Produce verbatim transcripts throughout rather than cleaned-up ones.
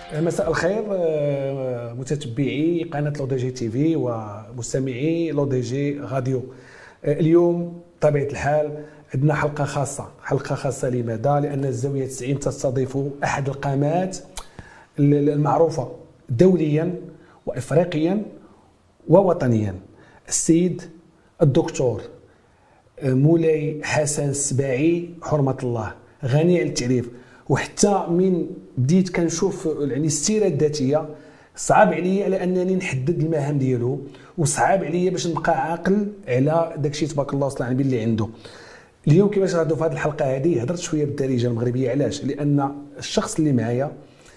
مساء الخير متتبعي قناة لو دي جي تي في ومستمعي لو دي جي راديو. اليوم بطبيعة الحال عندنا حلقة خاصة. حلقة خاصة لماذا؟ لأن الزاوية تسعين تستضيف أحد القامات المعروفة دوليا وإفريقيا ووطنيا، السيد الدكتور مولاي حسن السباعي حرمة الله، غني عن التعريف. وحتى من بديت كنشوف يعني السيره الذاتيه صعب عليا على انني نحدد المهام ديالو، وصعب عليا باش نبقى عاقل على داكشي تبارك الله وصل على النبي اللي عنده. اليوم كيفاش غادو في هذه الحلقه هذه هضرت شويه بالدارجه المغربيه. علاش؟ لان الشخص اللي معايا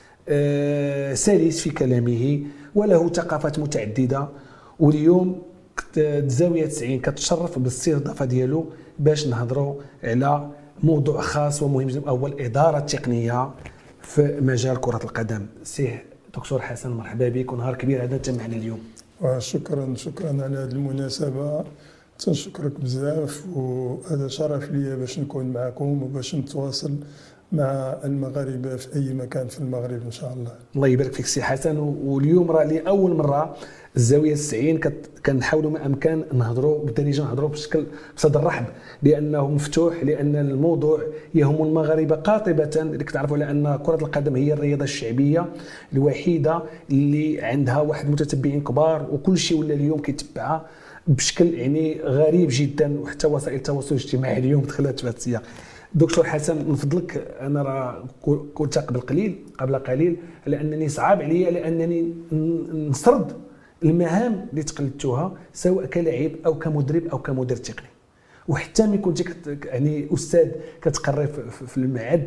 آه سلس في كلامه وله ثقافات متعدده، واليوم الزاويه تسعين كتشرف بالاستضافه ديالو باش نهضروا على موضوع خاص ومهم جدا، هو الإدارة التقنية في مجال كرة القدم. سي دكتور حسن، مرحبا بك، ونهار كبير هذا انت معنا اليوم. شكرا شكرا على هذه المناسبة، تنشكرك بزاف، وهذا شرف لي باش نكون معكم وباش نتواصل مع المغاربة في أي مكان في المغرب إن شاء الله. الله يبارك فيك سي حسن. واليوم راه لأول مرة الزاوية تسعين كنحاولوا ما أمكن نهضروا بالدارجة، نهضروا بشكل بصدر رحب، لأنه مفتوح، لأن الموضوع يهم المغاربة قاطبة. اللي كتعرفوا على أن كرة القدم هي الرياضة الشعبية الوحيدة اللي عندها واحد متتبعين كبار، وكل شيء ولا اليوم كيتبعها بشكل يعني غريب جدا، وحتى وسائل التواصل الاجتماعي اليوم دخلت في هذا السياق. دكتور حسن، من فضلك، انا راه قلت قبل قليل قبل قليل على انني صعب عليا لانني نسرد المهام اللي تقلدتوها سواء كلاعب او كمدرب او كمدير تقني، وحتى ملي كنت يعني استاذ كتقري في المعهد،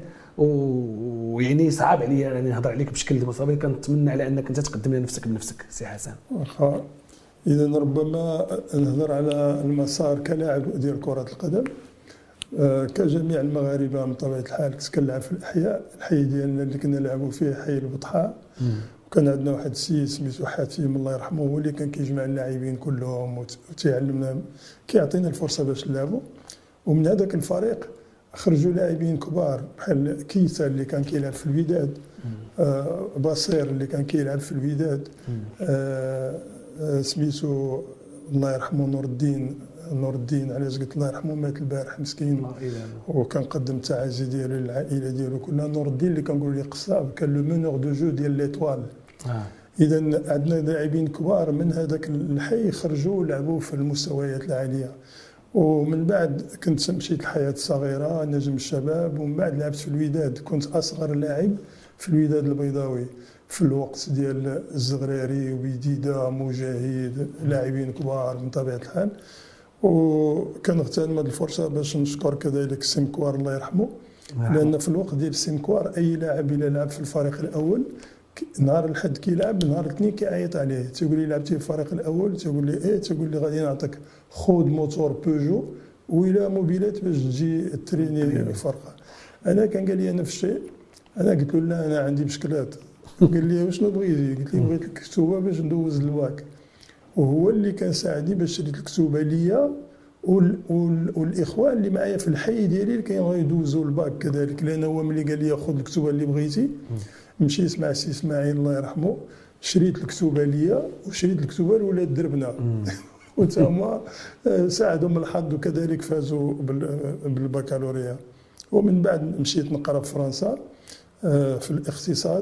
ويعني صعب عليا انني نهضر عليك بشكل مصابي. كنتمنى على انك انت تقدم لنا نفسك بنفسك سي حسن. واخا اذا ربما نهضر على المسار كلاعب ديال كرة القدم. كجميع المغاربه من طبيعه الحال كنت كنلعب في الاحياء. الحي ديالنا اللي كنا نلعبوا فيه حي البطحاء، وكان عندنا واحد السيد سميتو حاتم الله يرحمه، هو اللي كان كيجمع اللاعبين كلهم وتيعلمنا، كيعطينا الفرصه باش نلعبوا. ومن هذاك الفريق خرجوا لاعبين كبار بحال كيتا اللي كان كيلعب في الوداد، آه بصير اللي كان كيلعب في الوداد، آه آه سميتو الله يرحمه نور الدين نور الدين علاش قلت الله يرحمه مات البارح مسكين، وكنقدم التعازي ديالو للعائله ديالو كلها. نور الدين اللي كنقول ليه قصاب كان لو مونور دو جو ديال ليطوال. آه. اذا عندنا لاعبين كبار من هذاك الحي خرجوا ولعبوا في المستويات العاليه. ومن بعد كنت مشيت الحياه الصغيره نجم الشباب، ومن بعد لعبت في الوداد. كنت اصغر لاعب في الوداد البيضاوي في الوقت ديال الزغريري وبيديده مجاهد، لاعبين كبار من طبيعه الحال. وكنغتنم هذه الفرصه باش نشكر كذلك سيمكوار الله يرحمه، لان في الوقت ديال سيمكوار اي لاعب الى لعب في الفريق الاول نهار الحد كيلعب، نهار الاثنين كيعيط عليه، تيقول لي لعبتي في الفريق الاول، تيقول لي ايه، تيقول لي غادي نعطيك خود موتور بوجو وإلى موبيلات باش تجي تريني الفرقه. انا كان قال لي نفس الشيء، انا قلت له لا انا عندي مشكلات. قال لي وشنو بغيتي؟ قلت له بغيت الكتوبه باش ندوز الواك، وهو اللي كان ساعدني باش شريت الكتوبه ليا والاخوان اللي معايا في الحي ديالي اللي كانوا يدوزوا الباك كذلك، لان هو ملي قال لي خذ الكتوبه اللي بغيتي مشيت مع سي اسماعيل الله يرحمه، شريت الكتوبه ليا وشريت الكتوبه لولاد دربنا وتما ساعدهم الحظ وكذلك فازوا بالبكالوريا. ومن بعد مشيت نقرا في فرنسا في الاقتصاد،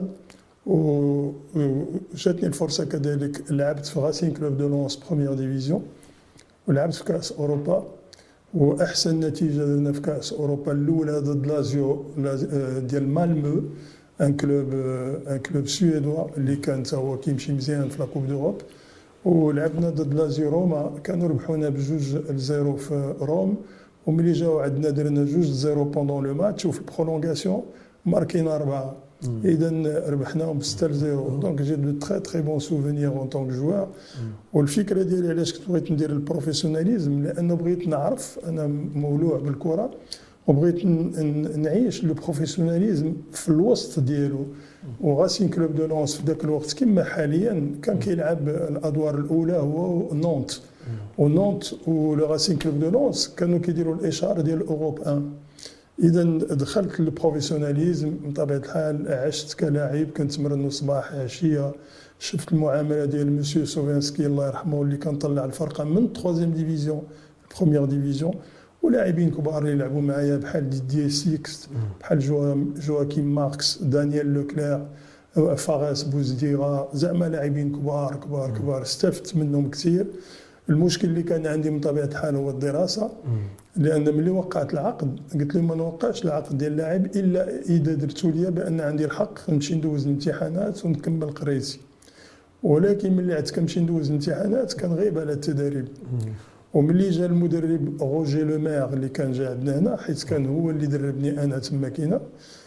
وجاتني الفرصه كذلك لعبت في غاسين كلوب دو لونس بروميير ديفيزيون، ولعبت في كاس اوروبا. واحسن نتيجه درنا في كاس اوروبا الاولى ضد لازيو ديال مالمو، ان كلوب ان كلوب سويدوا اللي كان هو كيمشي مزيان في لا كوب دوروب. ولعبنا ضد لازيو روما، كانوا ربحونا بجوج لزيرو في روم، وملي جاو عندنا درنا جوج زيرو بوندون لو ماتش، وفي البرولونغاسيون ماركينا اربعه. اذا ربحناهم ب ستة لزيرو. دونك جي دو تري تري بون سوفونير اون طونك جوار. والفكره ديالي علاش كنت بغيت ندير البروفيسيوناليزم، لانه بغيت نعرف، انا مولوع بالكره وبغيت نعيش لو بروفيسيوناليزم في الوسط ديالو. وغاسين كلوب دو لونس في ذاك الوقت كما حاليا كان كيلعب الادوار الاولى هو نونت، ونونت ولو غاسين كلوب دو لونس كانوا كيديروا الاشاره ديال اوروب واحد. اذا دخلت للبروفيسيوناليزم بطبيعه الحال، عشت كلاعب كنتمرن صباح عشيه، شفت المعامله ديال مسيو سوفيانسكي الله يرحمه اللي كان طلع الفرقه من تخوازيام ديفيزيون بروميير ديفيزيون، ولاعبين كبار اللي لعبوا معايا بحال ديدييه سيكست، بحال جواكيم ماركس، دانيال لوكلير، فارس بوزديغا، زعما لاعبين كبار كبار كبار استفدت منهم كثير. المشكل اللي كان عندي من طبيعه الحال هو الدراسه، لان ملي وقعت العقد قلت لهم ما نوقعش العقد ديال اللاعب الا اذا درتوا لي بان عندي الحق نمشي ندوز الامتحانات ونكمل قرايتي. ولكن ملي عدت كنمشي ندوز الامتحانات كنغيب على التدريب. وملي جا المدرب روجي لو مير اللي كان جا عندنا هنا، حيت كان هو اللي دربني انا تما كينا،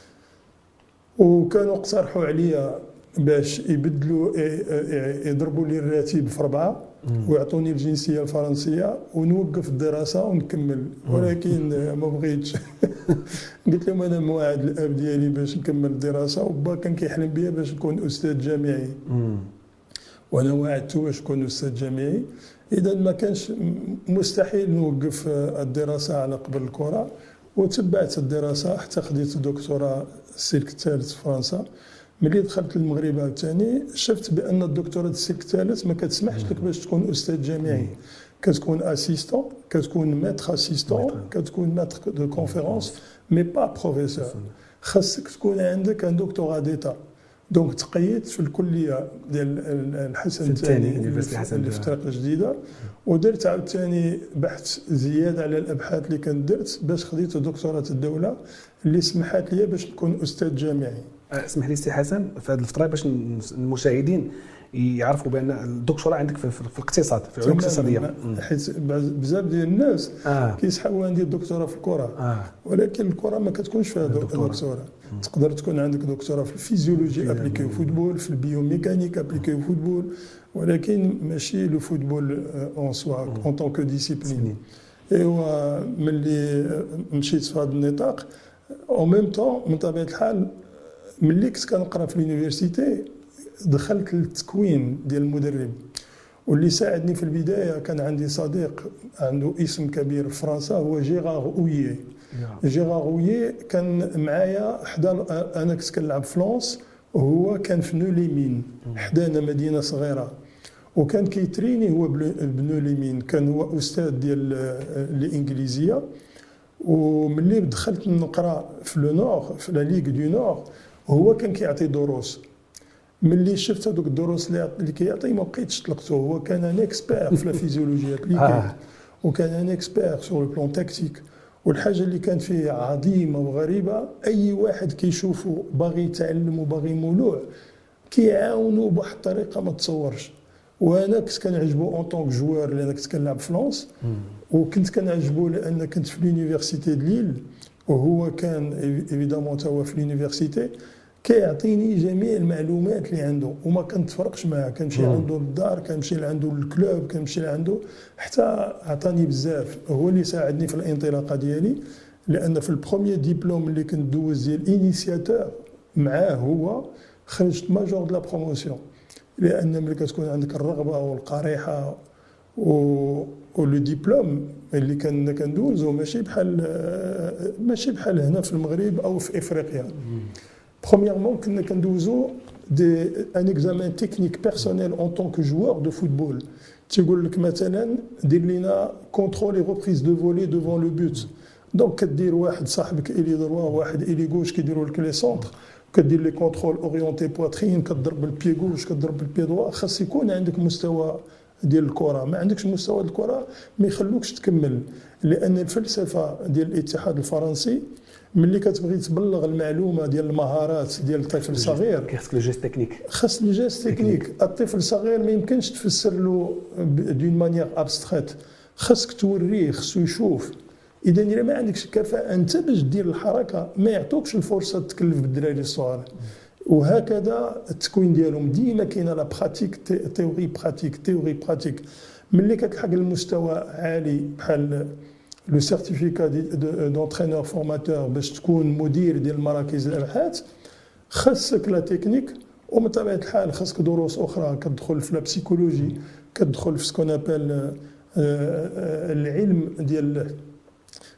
وكانوا اقترحوا عليا باش يبدلوا يضربوا لي الراتب في ربعه ويعطوني الجنسيه الفرنسيه ونوقف الدراسه ونكمل، ولكن ما بغيتش. قلت لهم انا موعد الاب ديالي باش نكمل الدراسه، وبا كان كيحلم بيا باش نكون استاذ جامعي، وانا وعدته باش نكون استاذ جامعي. اذا ما كانش مستحيل نوقف الدراسه على قبل الكره، وتبعت الدراسه حتى خديت الدكتوراه السلك الثالث في فرنسا. ملي دخلت المغرب عاوتاني شفت بان الدكتوراه السلك الثالث ما كتسمحش لك باش تكون استاذ جامعي، كتكون اسيستون، كتكون ماتر اسيستون، كتكون ماتر دو كونفيرونس، مي با بروفيسور. خاصك تكون عندك ان دكتوراه ديتا. دونك تقيدت في الكليه ديال الحسن الثاني اللي في طريق الجديده، ودرت عاوتاني بحث زياده على الابحاث اللي كنت درت باش خديت دكتوراه الدوله اللي سمحت لي باش نكون استاذ جامعي. اسمح لي سي حسن في هذه الفتره باش المشاهدين يعرفوا بان الدكتوراه عندك في, في الاقتصاد، في العلوم الاقتصاديه، حيت بزاف ديال الناس آه. كيسحبوا عندي الدكتوراه في الكره، آه. ولكن الكره ما كتكونش فيها دكتوراه. تقدر تكون عندك دكتوراه في الفيزيولوجي ابليكي او فوتبول، في البيوميكانيك ابليكي او فوتبول، ولكن ماشي لو فوتبول اون سوا اون طون كو ديسيبلين. ايوا ملي مشيت في هذا النطاق او ميم طون من طبيعه الحال ملي كنت كنقرا في اليونيفرسيتي دخلت للتكوين ديال المدرب، واللي ساعدني في البدايه كان عندي صديق عنده اسم كبير في فرنسا هو جيرار اويي. جيرار اويي كان معايا حدا، انا كنت كنلعب في لونس وهو كان في نوليمين حدانا مدينه صغيره، وكان كيتريني هو بنوليمين، كان هو استاذ ديال الانجليزيه. وملي دخلت نقرا في لو نور في لا ليغ دو نور هو كان كيعطي دروس. ملي شفت هذوك الدروس اللي كيعطي ما بقيتش طلقته. هو كان ان اكسبير في لا فيزيولوجي ابليكي، وكان ان اكسبير سور لو بلون تاكتيك. والحاجه اللي كانت فيه عظيمه وغريبه، اي واحد كيشوفه باغي يتعلم وباغي مولوع كيعاونوا بواحد الطريقه ما تصورش. وانا كنت كنعجبو اون طونك جوار لان كنت كنلعب في لونس، وكنت كنعجبو لان كنت في لونيفرسيتي د ليل، وهو كان ايفيدامون تا هو في لونيفرسيتي كيعطيني جميع المعلومات اللي عنده وما كنتفرقش معاه. كنمشي عنده للدار، كنمشي لعنده للكلوب، كنمشي لعنده، حتى عطاني بزاف. هو اللي ساعدني في الانطلاقه ديالي، لان في البروميير ديبلوم اللي كنت دوز ديال انيسياتور معاه هو خرجت ماجور د لا بروموسيون. لان ملي كتكون عندك الرغبه والقريحه و ولو ديبلوم اللي كان كندوزو ماشي بحال ماشي بحال هنا في المغرب او في افريقيا. Premièrement, كنا كندوزو دي ان اكزامان تكنيك بيرسونيل اون طون كو جوار دو فوتبول. تيقول لك مثلا دير لينا كونترول اي ريبريز دو فولي دوفون لو بوت، دونك كدير واحد صاحبك الي دروا واحد الي غوش كيديروا لك لي سونتر، كدير لي كونترول اورينتي بواترين، كضرب بالبي غوش كضرب بالبي دوا. خاص يكون عندك مستوى ديال الكره، ما عندكش مستوى ديال الكره ما يخلوكش تكمل. لان الفلسفه ديال الاتحاد الفرنسي ملي كتبغي تبلغ المعلومه ديال المهارات ديال الطفل الصغير كيخصك لو جيست تكنيك، خاص لو جيست تكنيك. الطفل الصغير ما يمكنش تفسر له دون مانيير ابستريت، خاصك توريه، خصو يشوف. اذا الا ما عندكش الكفاءه انت باش دير الحركه ما يعطوكش الفرصه تكلف بالدراري الصغار. وهكذا التكوين ديالهم ديما كاينه لا براتيك تيوري براتيك تيوري براتيك. ملي كتلحق المستوى عالي بحال لو سيرتيفيكا دونترينور فورماتور باش تكون مدير ديال مراكز الابحاث، خاصك لا تكنيك. ومن طبيعه الحال خاصك دروس اخرى، كتدخل في لا بسيكولوجي، كتدخل في سكون ابل العلم ديال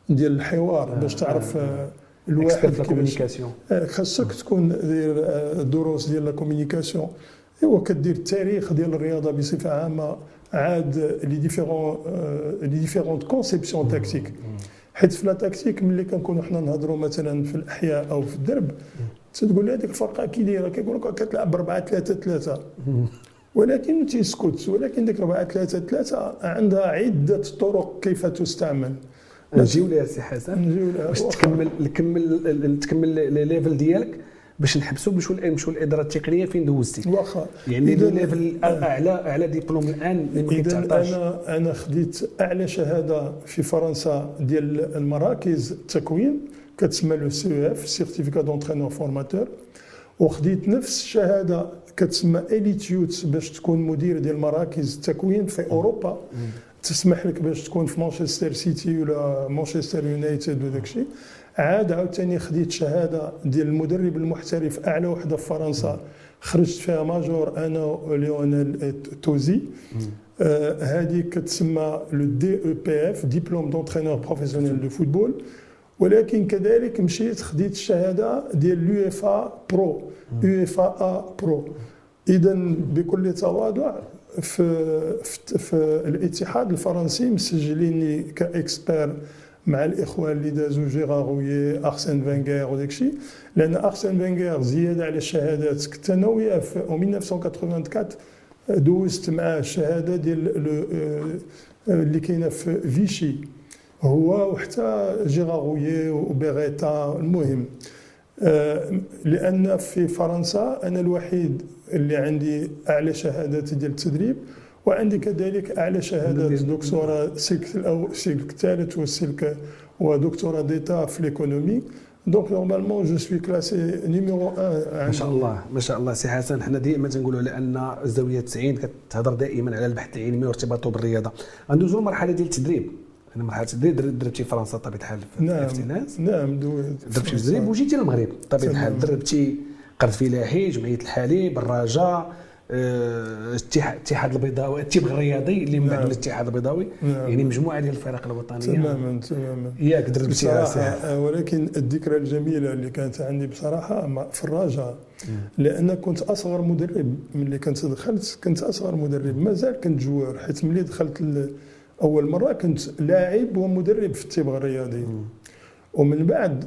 ديال الحوار باش تعرف الواحد كيفاش خاصك تكون دير دروس ديال لا كومونيكاسيون. ايوا كدير التاريخ ديال الرياضه بصفه عامه، عاد لي ديفيرون لي ديفيرونت كونسيبسيون تاكتيك. حيت في لا تاكتيك ملي كنكونوا حنا نهضروا مثلا في الاحياء او في الدرب، تقول لي هذيك الفرقه كي دايره، كيقول لك كتلعب ب أربعة ثلاثة ثلاثة، ولكن تيسكت. ولكن ديك أربعة ثلاثة ثلاثة عندها عده طرق كيف تستعمل. نجيو ليها سي حسن نجيو ليها باش تكمل نكمل تكمل لي ليفل ديالك باش نحبسوا باش نمشوا الاداره التقنيه فين دوزتي. واخا يعني لي ليفل اعلى اعلى ديبلوم الان اللي ما كيتعطاش. انا انا خديت اعلى شهاده في فرنسا ديال المراكز التكوين كتسمى لو سي اف سيرتيفيكا دونترينور فورماتور، وخديت نفس الشهاده كتسمى اليتيوت باش تكون مدير ديال مراكز التكوين في اوروبا، تسمح لك باش تكون في مانشستر سيتي ولا مانشستر يونايتد وداك الشيء. عاد عاوتاني خديت شهاده ديال المدرب المحترف اعلى وحده في فرنسا، خرجت فيها ماجور انا وليونيل توزي. هذه آه كتسمى لو دي او بي اف ديبلوم دونترينور بروفيسيونيل دو فوتبول. ولكن كذلك مشيت خديت الشهاده ديال اليو اف ا برو، يو اف ا برو. اذا بكل تواضع في, في, في الاتحاد الفرنسي مسجليني كاكسبير مع الاخوان اللي دازوا جيرار رويي ارسن فينغير وداك الشيء، لان ارسن فينغير زياده على الشهادات كنت انا وياه في ألف وتسعمائة وثمانية وثمانين دوزت معاه الشهاده ديال اللي كاينه في فيشي، هو وحتى جيرار رويي وبيغيتا. المهم لان في فرنسا انا الوحيد اللي عندي اعلى شهادات ديال التدريب، وعندي كذلك اعلى شهادات دكتوراه سلك الاول السلك الثالث والسلك ودكتوراه ديتا في ليكونومي. دونك نورمالمون جو سوي كلاسي نيميرو واحد. ما شاء الله ما شاء الله سي حسن. حنا ديما تنقولوا على ان الزاويه تسعين كتهضر دائما على البحث العلمي وارتباطه بالرياضه. غندوزو للمرحله ديال التدريب. انا مرحله التدريب دربتي في فرنسا بطبيعه الحال في نعم افتيناس. نعم دويت دربتي في التدريب وجيتي للمغرب بطبيعه الحال. دربتي قرد فلاحي، جمعيه الحليب، الرجاء، الاتحاد البيضاوي، التبغ الرياضي اللي من بعد الاتحاد البيضاوي. نعم. يعني مجموعه ديال الفرق الوطنيه. تماما تماما ياك دربتيها بصراحه. ولكن الذكرى الجميله اللي كانت عندي بصراحه في الرجاء، لان كنت اصغر مدرب ملي كنت دخلت، كنت اصغر مدرب، مازال كنت جوار. حيت ملي دخلت اول مره كنت لاعب ومدرب في التبغ الرياضي، ومن بعد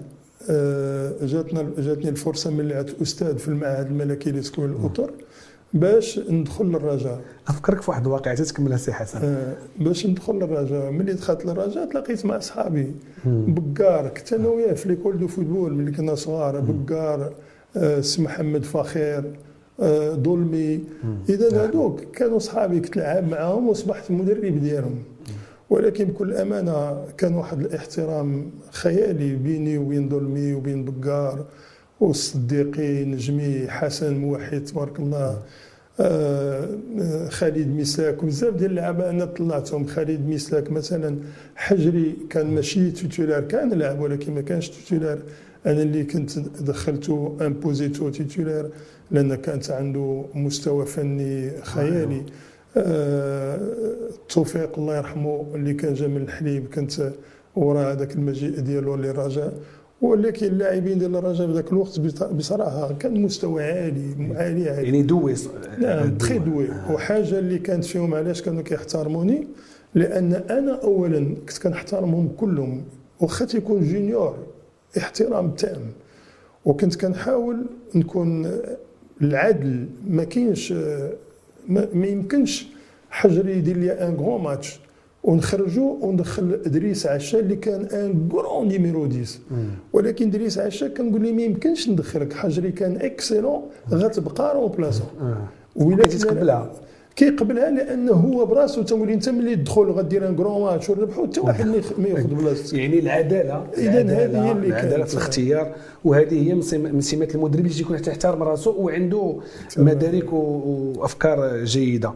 جاتنا جاتني الفرصه ملي عدت استاذ في المعهد الملكي لتكوين الاطر باش ندخل للرجاء. افكرك في واحد الواقعه تكملها سي حسن. آه باش ندخل للرجاء، ملي دخلت للرجاء تلاقيت مع صحابي بكار، كنت انا وياه في ليكول دو فوتبول ملي كنا صغار. بكار، آه سي محمد فخير، آه ظلمي. اذا هذوك كانوا صحابي كنت نلعب معاهم وصبحت المدرب ديالهم. ولكن بكل امانه كان واحد الاحترام خيالي بيني وبين ظلمي وبين بكار والصديقي نجمي حسن موحد تبارك الله، آه خالد مسلاك، وبزاف ديال اللعابه انا طلعتهم. خالد مسلاك مثلا، حجري كان ماشي تيتولار، كان لاعب ولكن ما كانش تيتولار، انا اللي كنت دخلته امبوزيتو تيتولار لان كانت عنده مستوى فني خيالي. آه توفيق الله يرحمه اللي كان جا من الحليب، كنت ورا هذاك المجيء ديالو للرجاء. ولكن اللاعبين ديال الرجاء في ذاك الوقت بصراحه كان مستوى عالي عالي عالي يعني دوي. نعم تري دوي. وحاجه اللي كانت فيهم علاش كانوا كيحترموني، لان انا اولا كنت كنحترمهم كلهم واخا تيكون جونيور احترام تام، وكنت كنحاول نكون العدل. ما كاينش ما, ما يمكنش حجري يدير لي ان غران ماتش ونخرجوا وندخل ادريس عشا اللي كان ان غران نيميرو عشرة، ولكن ادريس عشا كنقول لي ما يمكنش ندخلك. حجري كان اكسيلون، غتبقى رون بلاصون. ولا تقبلها كيقبلها لانه هو براسو تنقول لي انت ملي تدخل غدير ان غران ماتش ونربحوا حتى واحد ما ياخذ بلاصتك. يعني العداله اذا هذه هي اللي العداله في الاختيار، وهذه هي من سمات المدرب اللي يكون يحترم راسو وعنده مدارك وافكار جيده.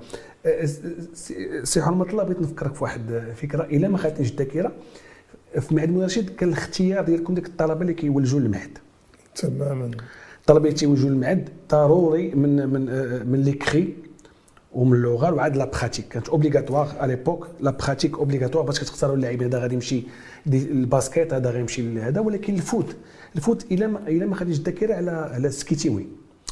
سي حرمة الله، بغيت نفكرك في واحد فكره الا ما خاتنيش الذاكره. في معهد المناشد كان الاختيار ديالكم ديك الطلبه اللي كيولجوا للمعهد. تماما. الطلبه اللي تيولجوا للمعهد ضروري من من من ليكري ومن اللغه وعاد لا براتيك كانت اوبليغاتوار على ليبوك. لا براتيك اوبليغاتوار باش كتختاروا اللاعب هذا غادي يمشي الباسكيت هذا غيمشي لهذا. ولكن الفوت الفوت الا ما الا ما خديش الذاكره على على سكيتيوي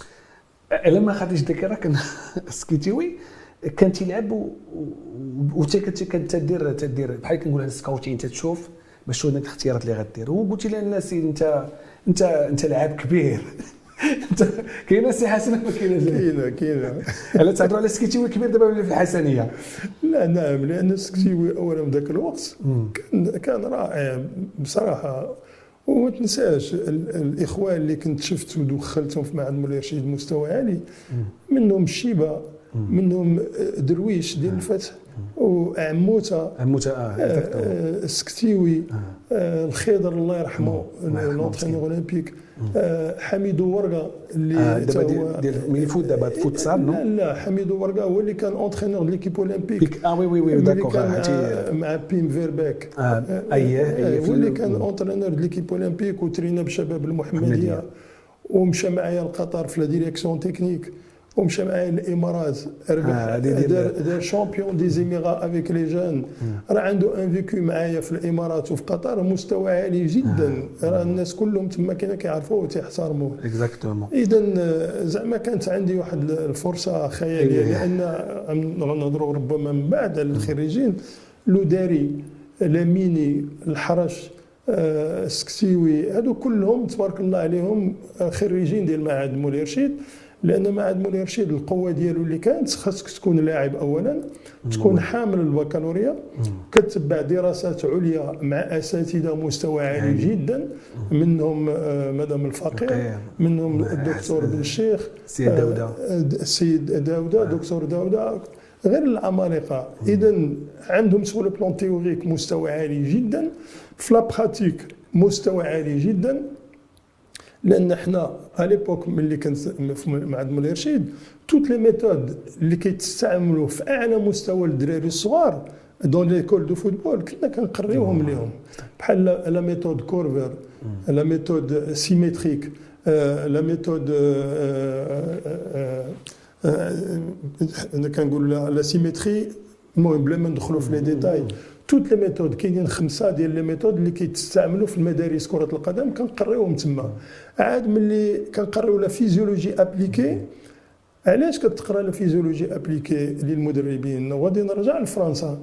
الا ما خديش الذاكره كان سكيتيوي كان تيلعب وانت كتدير تدير بحال كنقول انا سكاوتين تتشوف باش شنو الاختيارات اللي غدير. وقلت لها الناس انت انت انت لاعب كبير انت كاينه سي حسنه ما كايناش كاينه كاينه على تهضروا على سكيتيوي كبير دابا ولا في الحسنيه. لا نعم لان السكيتيوي اولا في ذاك الوقت كان كان رائع بصراحه. وما تنساش الاخوان اللي كنت شفت ودخلتهم في معهد مولاي رشيد مستوى عالي منهم الشيبه منهم درويش ديال الفتح وعموته عموته اه السكتيوي آه الخضر الله يرحمه لونترينور اولمبيك آه حميدو ورقه اللي آه دابا ديال ديال من الفوت دابا فوت صار نو لا لا حميدو ورقه هو اللي كان اونترينور ديال ليكيب اولمبيك اه وي وي وي داكور مع بيم فيرباك اه اييه هو اللي كان اونترينور ديال ليكيب اولمبيك وترينا بشباب المحمديه ومشى معايا لقطر في لا ديريكسيون تكنيك ومشى معايا الامارات ربح دار دار شامبيون دي زيميرا افيك لي جون. راه عنده ان فيكو معايا في الامارات وفي قطر مستوى عالي جدا. راه الناس كلهم تما كاين كيعرفوه وتيحترموه اكزاكتومون. اذا زعما كانت عندي واحد الفرصه خياليه لان غنهضروا ربما من بعد على الخريجين لوداري لاميني الحرش السكسيوي هادو كلهم تبارك الله عليهم خريجين ديال معهد مولاي رشيد. لان معهد مولاي رشيد القوه ديالو اللي كانت خاصك تكون لاعب اولا تكون حامل البكالوريا كتبع دراسات عليا مع اساتذه مستوى عالي جدا منهم مدام الفقيه منهم الدكتور بن الشيخ السيد داوده السيد داوده دكتور داوده غير العمالقه. اذا عندهم سو لو بلون تيوريك مستوى عالي جدا في لا براتيك مستوى عالي جدا. لان حنا على ليبوك ملي كنت في معهد مولاي رشيد توت لي ميثود اللي كيتستعملوا في اعلى مستوى للدراري الصغار دون ليكول دو فوتبول كنا كنقريوهم لهم بحال لا ميثود كورفر لا ميثود سيميتريك لا ميثود انا كنقول لا سيميتري. المهم بلا ما ندخلوا في لي ديتاي توت لي ميثود كاينين خمسه ديال لي ميثود اللي كيتستعملوا في المدارس كره القدم كنقريوهم تما. عاد ملي كنقريو لا فيزيولوجي ابليكي علاش كتقرا لا فيزيولوجي ابليكي للمدربين. وغادي نرجع لفرنسا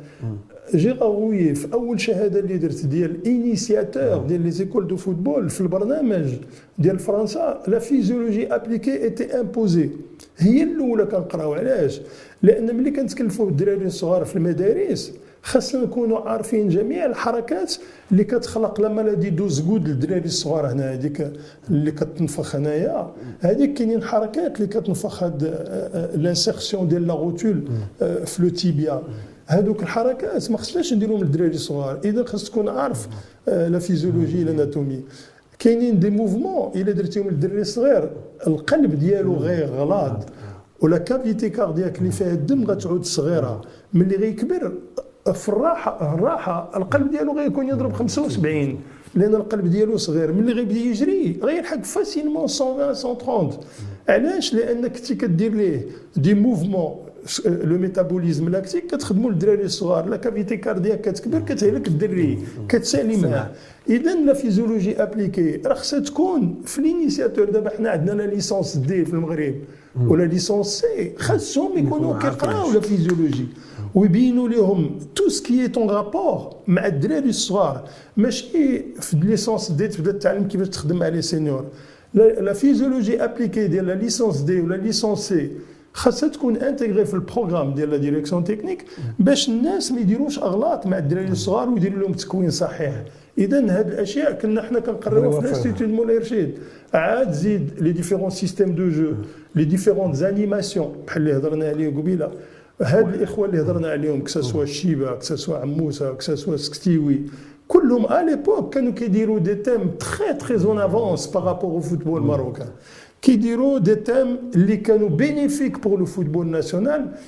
جي غاوي في اول شهاده اللي درت ديال انيسياتور ديال لي زيكول دو فوتبول في البرنامج ديال فرنسا لا فيزيولوجي ابليكي ايتي امبوزي هي الاولى كنقراو. علاش؟ لان ملي كنتكلفوا بالدراري الصغار في المدارس خاصنا نكونوا عارفين جميع الحركات اللي كتخلق لا مالادي دو زغود للدراري الصغار. هنا هذيك اللي كتنفخ هنايا هذيك كاينين حركات اللي كتنفخ هاد لانسيرسيون ديال لا روتول في لو تيبيا. هذوك الحركات ما خصناش نديروهم للدراري الصغار. اذا خاص تكون عارف لا فيزيولوجي الاناتومي. كاينين دي موفمون الا درتيهم للدري الصغير القلب ديالو غيغلاض ولا كافيتي كاردياك اللي فيها الدم غتعود صغيره. ملي غيكبر في الراحه الراحه القلب ديالو غيكون يضرب خمسة وسبعين لان القلب ديالو صغير. ملي غيبدا يجري غيلحق فاسيلمون مية وعشرين مية وثلاثين. علاش؟ لانك كنتي كدير ليه دي موفمون لو ميتابوليزم لاكتيك كتخدموا للدراري الصغار. لا كافيتي كاردياك كتكبر كتهلك الدري كتسالي معاه. اذا لا فيزيولوجي ابليكي راه خصها تكون في لينيسياتور. دابا حنا عندنا لا ليسونس دي في المغرب ولا ليسونس سي خاصهم يكونوا كيقراو لا فيزيولوجي ويبينوا لهم تو سكي طون رابور مع الدراري الصغار. ماشي في ليسونس دي تبدا تعلم كيفاش تخدم مع لي سينيور. لا فيزيولوجي ابليكي ديال لا ليسونس دي ولا ليسونس سي خاصها تكون انتغري في البروغرام ديال لا ديريكسيون تكنيك باش الناس ما يديروش اغلاط مع الدراري الصغار ويديروا لهم تكوين صحيح. اذا هاد الاشياء كنا حنا كنقريوها في الانستيتوت مولاي رشيد. عاد زيد لي ديفيرون سيستيم دو جو لي ديفيرون زانيماسيون بحال اللي هضرنا عليه قبيله. هاد الاخوه اللي هضرنا عليهم كساسوا الشيبه كساسوا عموسه كساسوا سكتيوي كلهم à l'époque كانوا كيديروا دي تيم تري تري اون افونس بارابور au football marocain. كيديروا دي تيم اللي كانوا بينيفيك بور لو فوتبول ناسيونال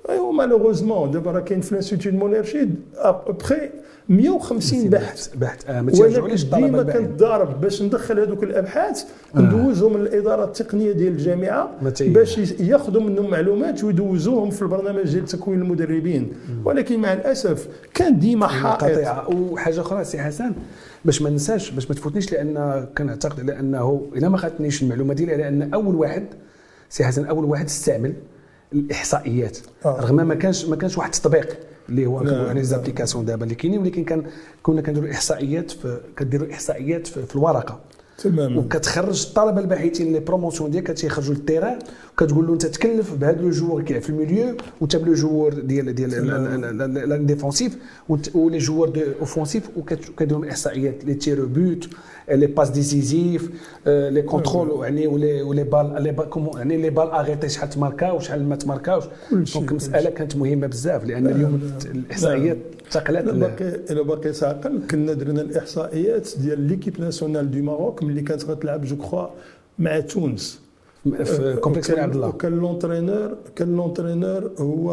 ايوا مالوغوزمون دابا راه كاين في الانستيتيو مونيرشيد ابخي مية وخمسين بحث بحث اه ما وانا تيرجعوليش الطلبه ديما الباحثين. كنتضارب باش ندخل هذوك الابحاث ندوزهم للاداره التقنيه ديال الجامعه ما تي- باش ياخذوا منهم معلومات ويدوزوهم في البرنامج ديال تكوين المدربين، ولكن مع الاسف كان ديما حائط. قطيعه. وحاجه اخرى سي حسن باش ما ننساش باش ما تفوتنيش، لان كنعتقد على انه الا ما خدتنيش المعلومه ديالي على ان اول واحد سي حسن اول واحد استعمل الاحصائيات آه. رغم ما كانش ما كانش واحد التطبيق اللي هو لا، يعني لا. زابليكاسيون دابا اللي كاينين، ولكن كان كنا كنديروا احصائيات في كديروا احصائيات في, في الورقه تماما. وكتخرج الطلبه الباحثين لي بروموسيون ديالك كتيخرجوا للتيران وكتقول له انت تكلف بهذا لو جوور كاع في الميليو وانت بلو جوور ديال ديال لا ديفونسيف ولي جوور دو اوفونسيف وكديروا الاحصائيات لي تير بوت لي باس ديسيزيف لي كونترول يعني ولي ولي بال لي كومون يعني لي بال اغيتي شحال تماركاو وشحال ما تماركاوش. دونك المساله كانت مهمه بزاف لان اليوم الاحصائيات ثقلت. الا باقي الا باقي تعقل كنا درنا الاحصائيات ديال ليكيب ناسيونال دو ماروك ملي كانت غتلعب جو كخوا مع تونس في كومبلكس بن عبد الله. وكان لونترينور كان لونترينور هو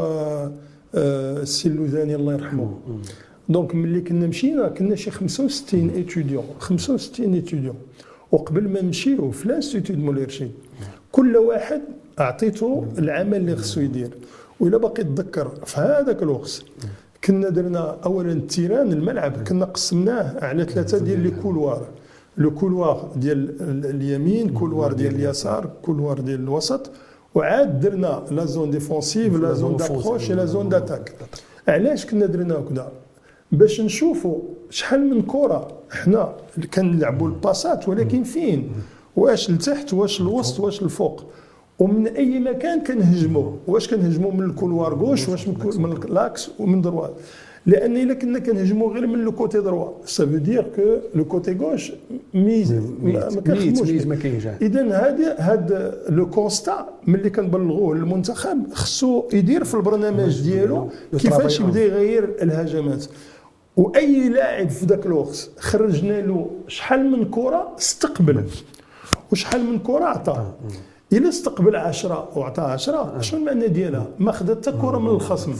آه السي اللوزاني الله يرحمه. دونك ملي كنا مشينا كنا شي خمسة وستين ايتيديون خمسة وستين ايتيديون، وقبل ما نمشيو في الانستيتيو دو موليرشي كل واحد اعطيته العمل اللي خصو يدير. وإلا باقي تذكر في هذاك الوقت كنا درنا اولا التيران الملعب كنا قسمناه على ثلاثه ديال لي كولوار، لو كولوار ديال اليمين، كولوار ديال اليسار، كولوار ديال الوسط، وعاد درنا لا زون ديفونسيف لا زون دابروش لا زون داتاك. علاش كنا درنا هكذا؟ باش نشوفوا شحال من كره حنا كنلعبوا الباسات ولكن فين، واش لتحت واش الوسط واش الفوق، ومن اي مكان كنهجموا، واش كنهجموا من الكولوار غوش واش من لاكس ومن دروات. لان الا كنا كنهجموا غير من لو كوتي دروا سا فو دير كو لو كوتي غوش ميز ما كنخدموش ما كاينش. اذا هذا هذا لو كونستا ملي كنبلغوه للمنتخب خصو يدير في البرنامج ديالو كيفاش يبدا يغير الهجمات. واي لاعب في ذاك الوقت خرجنا له شحال من كره استقبل وشحال من كره عطى. الا استقبل عشرة وعطى عشرة شنو المعنى ديالها؟ ما خدا حتى كره من الخصم.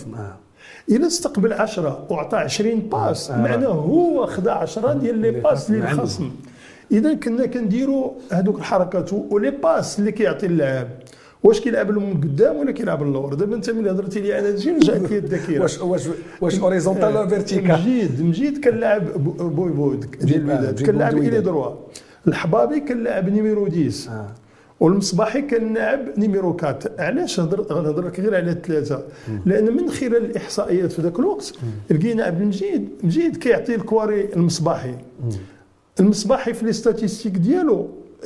الا استقبل عشرة وعطى عشرين باس معناه هو خدا عشرة ديال لي باس للخصم. اذا كنا كنديروا هذوك الحركات ولي باس اللي كيعطي اللاعب واش كيلعب لهم من قدام ولا كيلعب للور. دابا انت ملي هضرتي لي على هادشي رجعت لي الذاكره. واش واش واش اوريزونتال ولا فيرتيكال؟ مجيد مجيد كنلعب بوي بوي ديال الوداد كنلعب الي دروا، الحبابي كنلعب نيميرو عشرة آه. والمصباحي كنلعب نيميرو أربعة. علاش غنهضر لك غير على الثلاثه؟ لان من خلال الاحصائيات في ذاك الوقت لقينا عبد المجيد مجيد كيعطي الكواري المصباحي. المصباحي في لي ستاتيستيك ديالو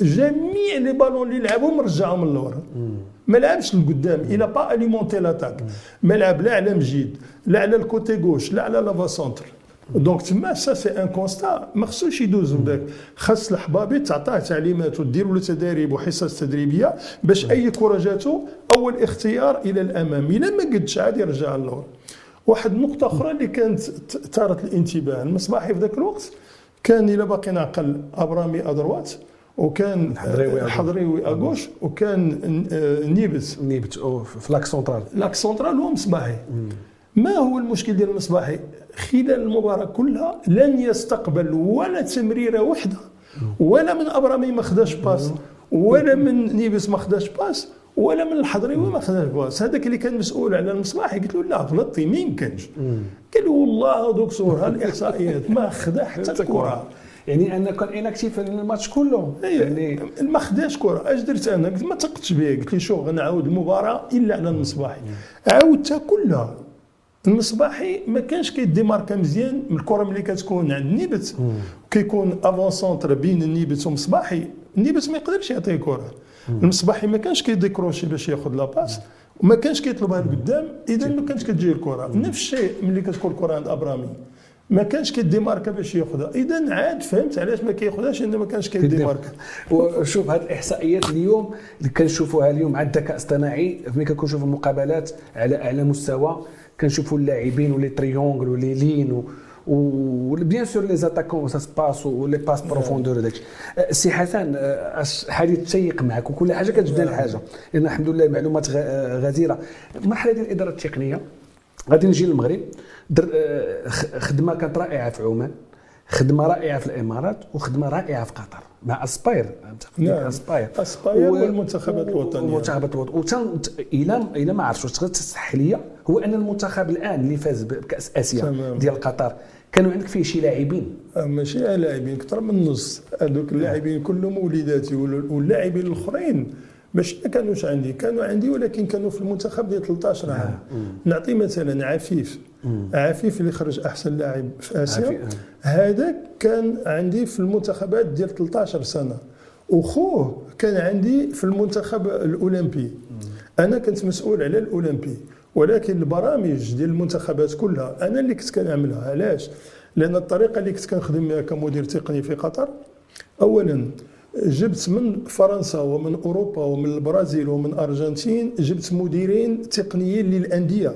جميع لي بالون اللي لعبهم رجعهم للور، ما لعبش لقدام. الى با اليمونتي لاتاك، ما لعب لا على مجيد لا على الكوتي غوش لا على لافا سونتر. دونك تما سا سي ان كونستا ما خصوش يدوزو داك. خاص الحبابي تعطاه تعليمات وديروا له تداريب وحصص تدريبيه باش اي كره جاتو اول اختيار الى الامام، الا ما قدش عاد يرجع للور. واحد النقطه اخرى اللي كانت ثارت الانتباه المصباحي في ذاك الوقت كان الى باقي نعقل ابرامي ادروات وكان الحضريوي اغوش وكان نيبت نيبت في لاك سونترال. لاك سونترال هو مصباحي. ما هو المشكل ديال المصباحي؟ خلال المباراه كلها لن يستقبل ولا تمريره وحده، ولا من ابرامي ما خداش باس، ولا من نيبس ما خداش باس، ولا من الحضريوي ما خداش باس. هذاك اللي كان مسؤول على المصباحي قلت له لا غلطتي ما يمكنش. قال له والله دوك صورها الاحصائيات ما خدا حتى كره. يعني انا كان اناكتيف في الماتش كله يعني ما خداش كره. اش درت انا؟ قلت ما تقتش بيه. قلت لي شوف غنعاود المباراه الا على المصباحي. عاودتها كلها. المصباحي ما كانش كيديماركا مزيان من الكره ملي كتكون عند النيبت كيكون افون سونتر بين النيبت ومصباحي. النيبت ما يقدرش يعطيه كره. المصباحي ما كانش كيديكروشي باش ياخذ لا باس وما كانش كيطلبها لقدام، اذا ما كانش كتجي الكره. نفس الشيء ملي كتكون الكره عند ابرامي ما كانش كيديماركا باش ياخذها. اذا عاد فهمت علاش ما كياخذهاش لانه ما كانش كيديماركا. وشوف هذه الاحصائيات اليوم اللي كنشوفوها اليوم مع الذكاء الاصطناعي ملي كنشوفوا مقابلات على اعلى مستوى كنشوفوا اللاعبين ولي تريونغل ولي لين وبيان سور لي زاتاكون سا سباس ولي باس بروفوندور داكشي. سي حسن حديث تشيق معك وكل حاجه كتبدا الحاجه لان الحمد لله معلومات غزيره. المرحله ديال الاداره التقنيه غادي نجي للمغرب، خدمه كانت رائعه في عمان، خدمه رائعه في الامارات، وخدمه رائعه في قطر مع اسباير. نعم اسباير اسباير والمنتخبات الوطنيه والمنتخبات الوطنيه. وتن الى الى ما عرفتش واش تقدر تصح لي هو ان المنتخب الان اللي فاز بكاس اسيا ديال قطر كانوا عندك فيه شي لاعبين ماشي لاعبين اكثر من نص، هذوك اللاعبين كلهم وليداتي واللاعبين الاخرين باش ما كانوش عندي، كانوا عندي ولكن كانوا في المنتخب ديال ثلاثة عام. نعطي مثلا عفيف عفيف اللي خرج احسن لاعب في اسيا، هذاك كان عندي في المنتخبات ديال ثلاثة عشر سنه، وخوه كان عندي في المنتخب الاولمبي. انا كنت مسؤول على الاولمبي، ولكن البرامج ديال المنتخبات كلها انا اللي كنت كنعملها. علاش؟ لان الطريقه اللي كنت كنخدم بها كمدير تقني في قطر، اولا جبت من فرنسا ومن اوروبا ومن البرازيل ومن الارجنتين، جبت مديرين تقنيين للانديه،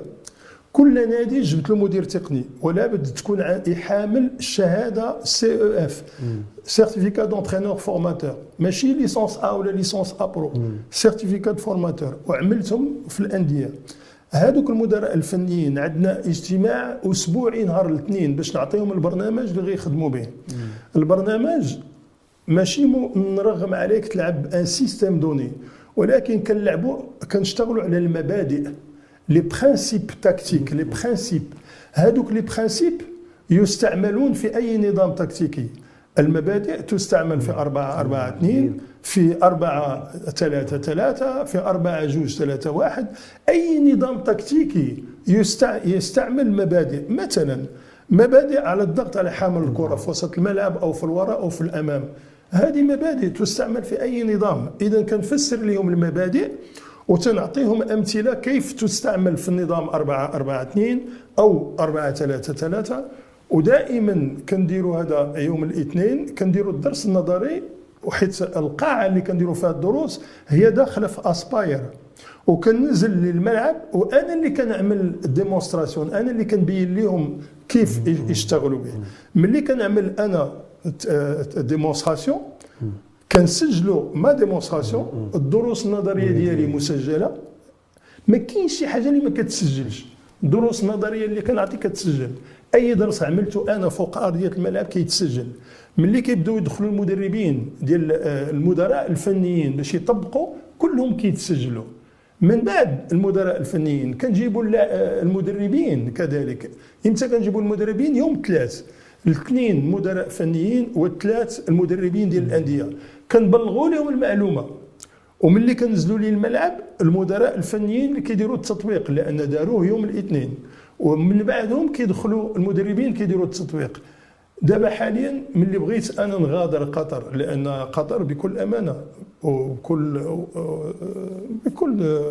كل نادي جبت له مدير تقني، ولا بد تكون يحامل الشهاده سي او اف سيرتيفيكا دونترينور فورماتور، ماشي ليسونس ا ولا ليسونس ا برو، سيرتيفيكا فورماتور، وعملتهم في الانديه. هذوك المدراء الفنيين عندنا اجتماع اسبوعي نهار الاثنين باش نعطيهم البرنامج اللي غيخدموا به. البرنامج ماشي نرغم عليك تلعب ان سيستيم دوني، ولكن كنلعبوا كنشتغلوا على المبادئ، لي برينسيپ تاكتيك. لي برينسيپ هذوك لي برينسيپ يستعملون في اي نظام تكتيكي. المبادئ تستعمل في أربعة أربعة اثنين، في أربعة ثلاثة ثلاثة، في أربعة جوج ثلاثة واحد. أي نظام تكتيكي يستعمل مبادئ، مثلا مبادئ على الضغط على حامل الكرة في وسط الملعب أو في الوراء أو في الأمام. هذه مبادئ تستعمل في أي نظام. إذا كنفسر لهم المبادئ وتنعطيهم أمثلة كيف تستعمل في النظام أربعة أربعة اثنين أو أربعة ثلاثة ثلاثة. ودائما كنديروا هذا يوم الاثنين، كنديروا الدرس النظري، وحيت القاعه اللي كنديروا فيها الدروس هي داخله في اسباير، وكننزل للملعب وانا اللي كنعمل ديمونستراسيون، انا اللي كنبين لهم كيف يشتغلوا به. ملي كنعمل انا ديمونستراسيون كنسجلوا ما ديمونستراسيون، الدروس النظريه ديالي مسجله، ما كاينش شي حاجه اللي ما كتسجلش. الدروس النظريه اللي كنعطي كتسجل، اي درس عملته انا فوق ارضيه الملعب كيتسجل. ملي كيبداو يدخلوا المدربين ديال المدراء الفنيين باش يطبقوا كلهم كيتسجلوا. من بعد المدراء الفنيين كنجيبوا المدربين كذلك. امتى كنجيبوا المدربين؟ يوم الثلاث، الاثنين مدراء فنيين والثلاث المدربين ديال الانديه، كنبلغوا لهم المعلومه. وملي كنزلوا لي الملعب المدراء الفنيين اللي كيديروا التطبيق، لان داروه يوم الاثنين، ومن بعدهم كيدخلوا المدربين كيديروا التطبيق. دابا حاليا ملي بغيت انا نغادر قطر، لان قطر بكل امانه وبكل بكل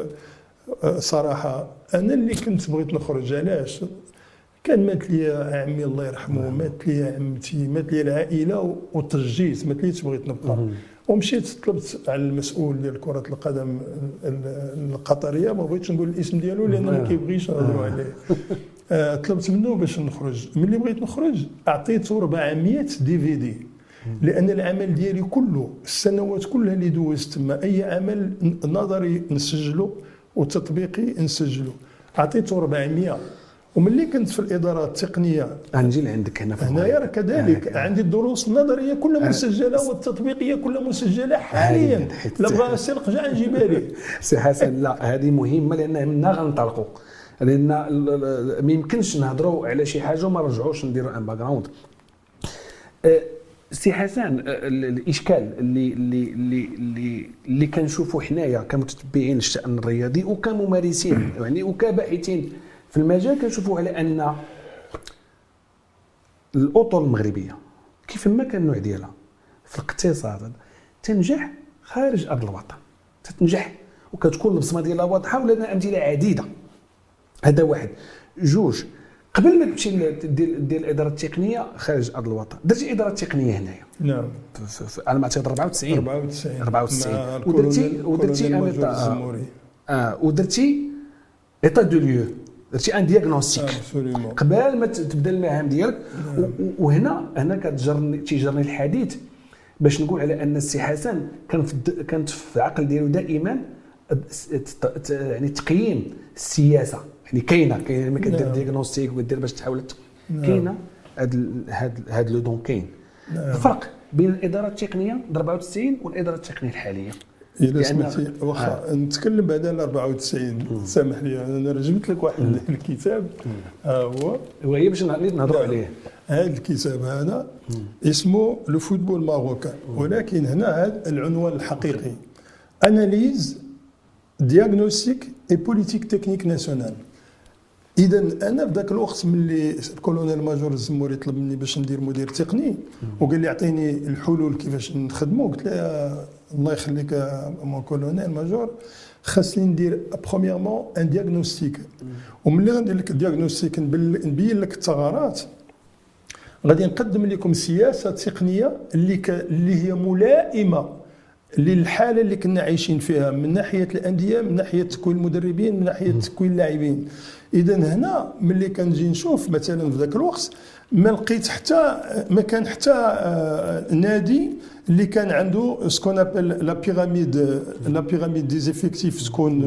صراحه انا اللي كنت بغيت نخرج. علاش؟ كان مات لي عمي الله يرحمه، مات لي عمتي، مات لي العائله، وتجيت ما تليتش بغيت نبقى. ومشيت طلبت على المسؤول ديال كره القدم القطريه، ما بغيتش نقول الاسم ديالو لان ما كيبغيش نهضروا عليه. آه طلبت منه باش نخرج. ملي بغيت نخرج اعطيته أربعمائة دي في دي، لان العمل ديالي كله السنوات كلها اللي دوزت تما اي عمل نظري نسجله وتطبيقي نسجله، اعطيته أربعمائة. وملي كنت في الاداره التقنيه غنجي لعندك هنا هنايا كذلك آه. عندي الدروس النظريه كلها مسجله والتطبيقيه كلها مسجله حاليا. لا بغى السلق جا نجيبها لي. سي حسن، لا هذه مهمه لان منها غنطلقوا، لان ما يمكنش نهضروا على شي حاجه وما نرجعوش نديروا ان باك جراوند. سي حسن، الاشكال اللي اللي اللي اللي كنشوفوا حنايا كمتتبعين للشان الرياضي وكممارسين يعني وكباحثين في المجال، كنشوفوا على ان الاطر المغربيه كيف ما كان النوع ديالها في الاقتصاد تنجح خارج ارض الوطن، تتنجح وكتكون البصمه ديالها واضحه، ولنا امثله عديده. هذا واحد. جوج، قبل ما تمشي دير دير الاداره التقنيه خارج ارض الوطن، درتي اداره تقنيه هنايا. نعم. على ما اعتقد أربعة وتسعين أربعة وتسعين أربعة وتسعين ودرتي ودرتي اميطا اه ودرتي ايطا دو ليو درتي ان دياغنوستيك Absolument. قبل ما تبدا المهام ديالك. وهنا هنا كتجرني تيجرني الحديث باش نقول على ان السي حسن كان في كانت في العقل ديالو دائما يعني تقييم السياسه، يعني كاينه كاينه ما كدير دياغنوستيك ودير باش تحاول كاينه هاد هاد هاد لو دون كاين. الفرق بين الاداره التقنيه أربعة وتسعين والاداره التقنيه الحاليه الا سمعتي واخا آه. نتكلم بعد على أربعة وتسعين سامح لي انا رجمت لك واحد مم. الكتاب ها هو وهي باش نهضروا عليه. هذا الكتاب هذا اسمه لو فوتبول ماروكان، ولكن هنا هذا العنوان الحقيقي اناليز دياغنوستيك اي بوليتيك تكنيك ناسيونال. اذا انا في ذاك الوقت ملي الكولونيل ماجور الزموري طلب مني باش ندير مدير تقني وقال لي اعطيني الحلول كيفاش نخدموا، قلت له الله يخليك مون كولونيل ماجور خاصني ندير برومييرمون ان دياغنوستيك، وملي غندير لك الدياغنوستيك نبين لك الثغرات غادي نقدم لكم سياسه تقنيه اللي ك... اللي هي ملائمه للحاله اللي كنا عايشين فيها من ناحيه الانديه، من ناحيه تكوين المدربين، من ناحيه تكوين اللاعبين. اذا هنا ملي كنجي نشوف مثلا في ذاك الوقت ما لقيت حتى ما كان حتى نادي اللي كان عنده سكون ابل لا بيراميد لا بيراميد دي زيفيكتيف تكون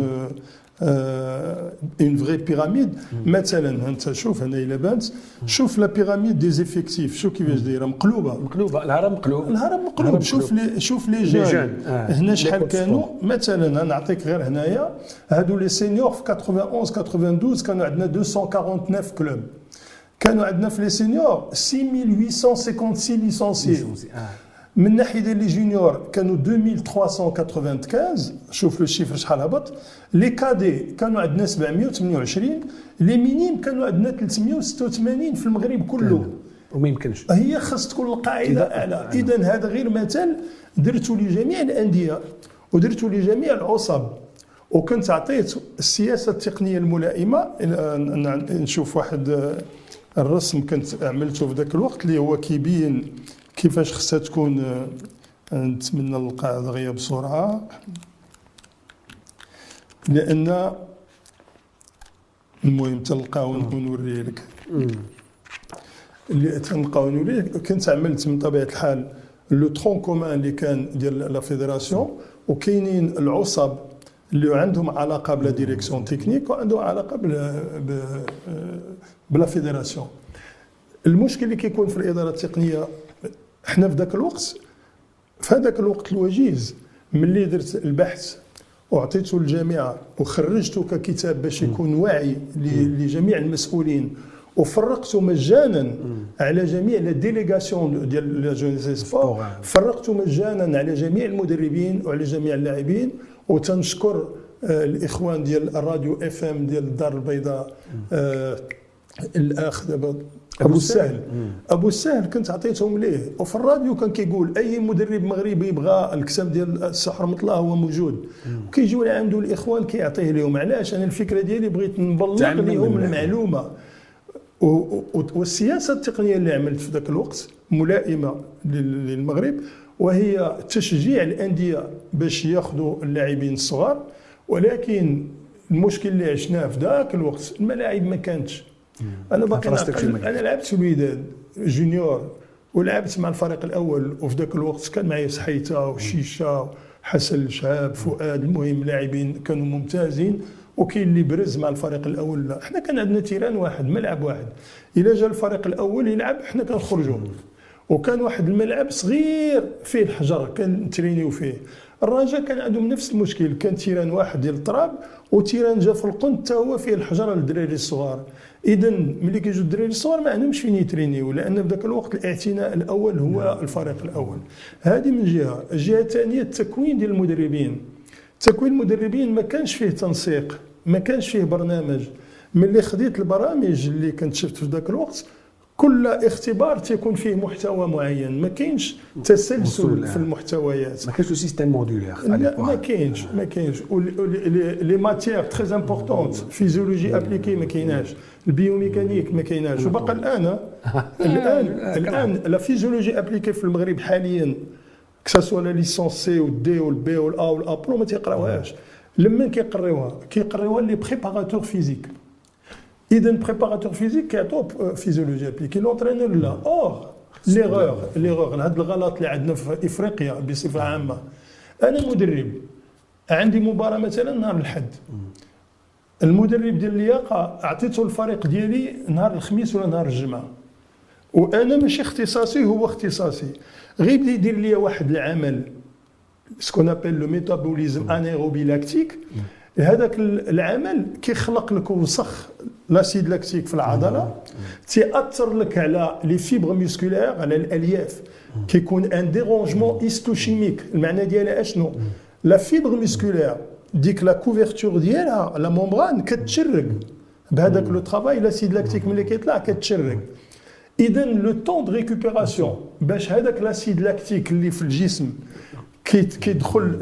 اون فري بيراميد. مثلا انت شوف هنا الا بانت شوف لا بيراميد دي زيفيكتيف شوف كيفاش دايره مقلوبه مقلوبه الهرم مقلوب الهرم مقلوب. شوف لي شوف لي جون هنا شحال كانوا. مثلا نعطيك غير هنايا هادو لي سينيور في واحد وثمانين اثنين وثمانين كانوا عندنا مئتين وتسعة وأربعين كلوب، كانوا عندنا في لي سينيور ستة آلاف وثمانمائة وخمسة وخمسين ليسونسيي. من ناحيه ديال لي جونيور كانوا اثنين آلاف وثلاثمائة وخمسة وثمانين، شوف لو شيفر شحال هبط. لي كادي كانوا عندنا سبعمائة وثمانية وعشرين، لي مينيم كانوا عندنا ثلاثمائة وستة وثمانين في المغرب كله. وما يمكنش هي خاص تكون القاعده اعلى. اذا هذا غير مثل درتو لجميع الانديه ودرتو لجميع العصب، وكنت عطيت السياسه التقنيه الملائمه. نشوف واحد الرسم كنت عملته في ذاك الوقت اللي هو كيبين كيفاش خصها تكون. نتمنى نلقى دغيا بسرعه لان المهم تلقاو ونوري لك اللي تنلقاو نوري لك. كنت عملت من طبيعه الحال لو ترون كومان اللي كان ديال لا فيدراسيون، وكاينين العصب اللي عندهم علاقه بلا ديريكسيون تكنيك وعندهم علاقه بلا بلا فيدراسيون. المشكل اللي كيكون في الاداره التقنيه احنا في ذاك الوقت في هذاك الوقت الوجيز ملي درت البحث وعطيته للجامعه وخرجته ككتاب باش يكون واعي لجميع المسؤولين، وفرقته مجانا على جميع لا ديليغاسيون ديال لا جونيس سبور، فرقته مجانا على جميع المدربين وعلى جميع اللاعبين. وتنشكر الاخوان ديال الراديو اف ام ديال الدار البيضاء، الاخ دابا ابو السهل ابو السهل كنت عطيتهم ليه. وفي الراديو كان كيقول اي مدرب مغربي يبغى الكتاب ديال السحر مطلع هو موجود، وكيجيو عنده الاخوان كيعطيه لهم. علاش؟ انا الفكره ديالي بغيت نبلغ لهم المعلومه. والسياسه التقنيه اللي عملت في ذاك الوقت ملائمه للمغرب، وهي تشجيع الانديه باش ياخذوا اللاعبين الصغار. ولكن المشكل اللي عشناه في ذاك الوقت الملاعب ما كانتش. انا باقي انا لعبت في الوداد جونيور ولعبت مع الفريق الاول، وفي ذاك الوقت كان معايا سحيته وشيشه وحسن الشهاب فؤاد، المهم لاعبين كانوا ممتازين. وكاين اللي برز مع الفريق الاول. لا احنا كان عندنا تيران واحد ملعب واحد، الا جا الفريق الاول يلعب احنا كنخرجوا. وكان واحد الملعب صغير فيه الحجر كان نترينيو فيه. الرجاء كان عندهم نفس المشكل، كان تيران واحد ديال التراب وتيران جا في القنت حتى هو فيه الحجره للدراري الصغار. اذا ملي كيجوا الدراري الصغار ما عندهمش فين يترينيو، لان في ذاك الوقت الاعتناء الاول هو الفريق الاول. هذه من جهه. الجهه الثانيه التكوين ديال المدربين. تكوين المدربين ما كانش فيه تنسيق، ما كانش فيه برنامج. ملي خديت البرامج اللي كنت شفت في ذاك الوقت كل اختبار تيكون فيه محتوى معين، ما كاينش تسلسل في المحتويات، ما كاينش سيستم مودولير. ما كاينش ما كاينش لي ماتيير تري امبورطونت، فيزيولوجي ابليكي ما كايناش، البيوميكانيك ما كايناش. وبقى الان الان الان لا فيزيولوجي ابليكي في المغرب حاليا كساسوا لا ليسونس سي والدي والبي والا والا برو ما تيقراوهاش. لما كيقريوها كيقريوها لي بريباراتور فيزيك. اذا بريباراتور فيزيك كيعطوه فيزيولوجي ابليكي لونترينور لا. اور ليغور ليغور هذا الغلط اللي عندنا في افريقيا بصفه عامه. انا مدرب عندي مباراه مثلا نهار الاحد، المدرب ديال اللياقه اعطيته الفريق ديالي نهار الخميس ولا نهار الجمعه، وانا ماشي اختصاصي هو اختصاصي، غير يبدا يدير لي واحد العمل سكون ابل لو ميتابوليزم انيروبي لاكتيك. هذاك العمل كيخلق لك وسخ لاسيد لاكتيك في العضله، تيأثر لك على لي فيبر ميسكولير، على الالياف، كيكون ان ديرونجمون هيستوشيميك. المعنى ديالها اشنو؟ لا فيبر ميسكولير ديك لا كوفرتور ديالها لا ممبران كتشرق بهذاك لو ترافاي، لاسيد لاكتيك ملي كيطلع كتشرق. اذا لو طون دو ريكوبيراسيون باش هذاك لاسيد لاكتيك اللي في الجسم كيدخل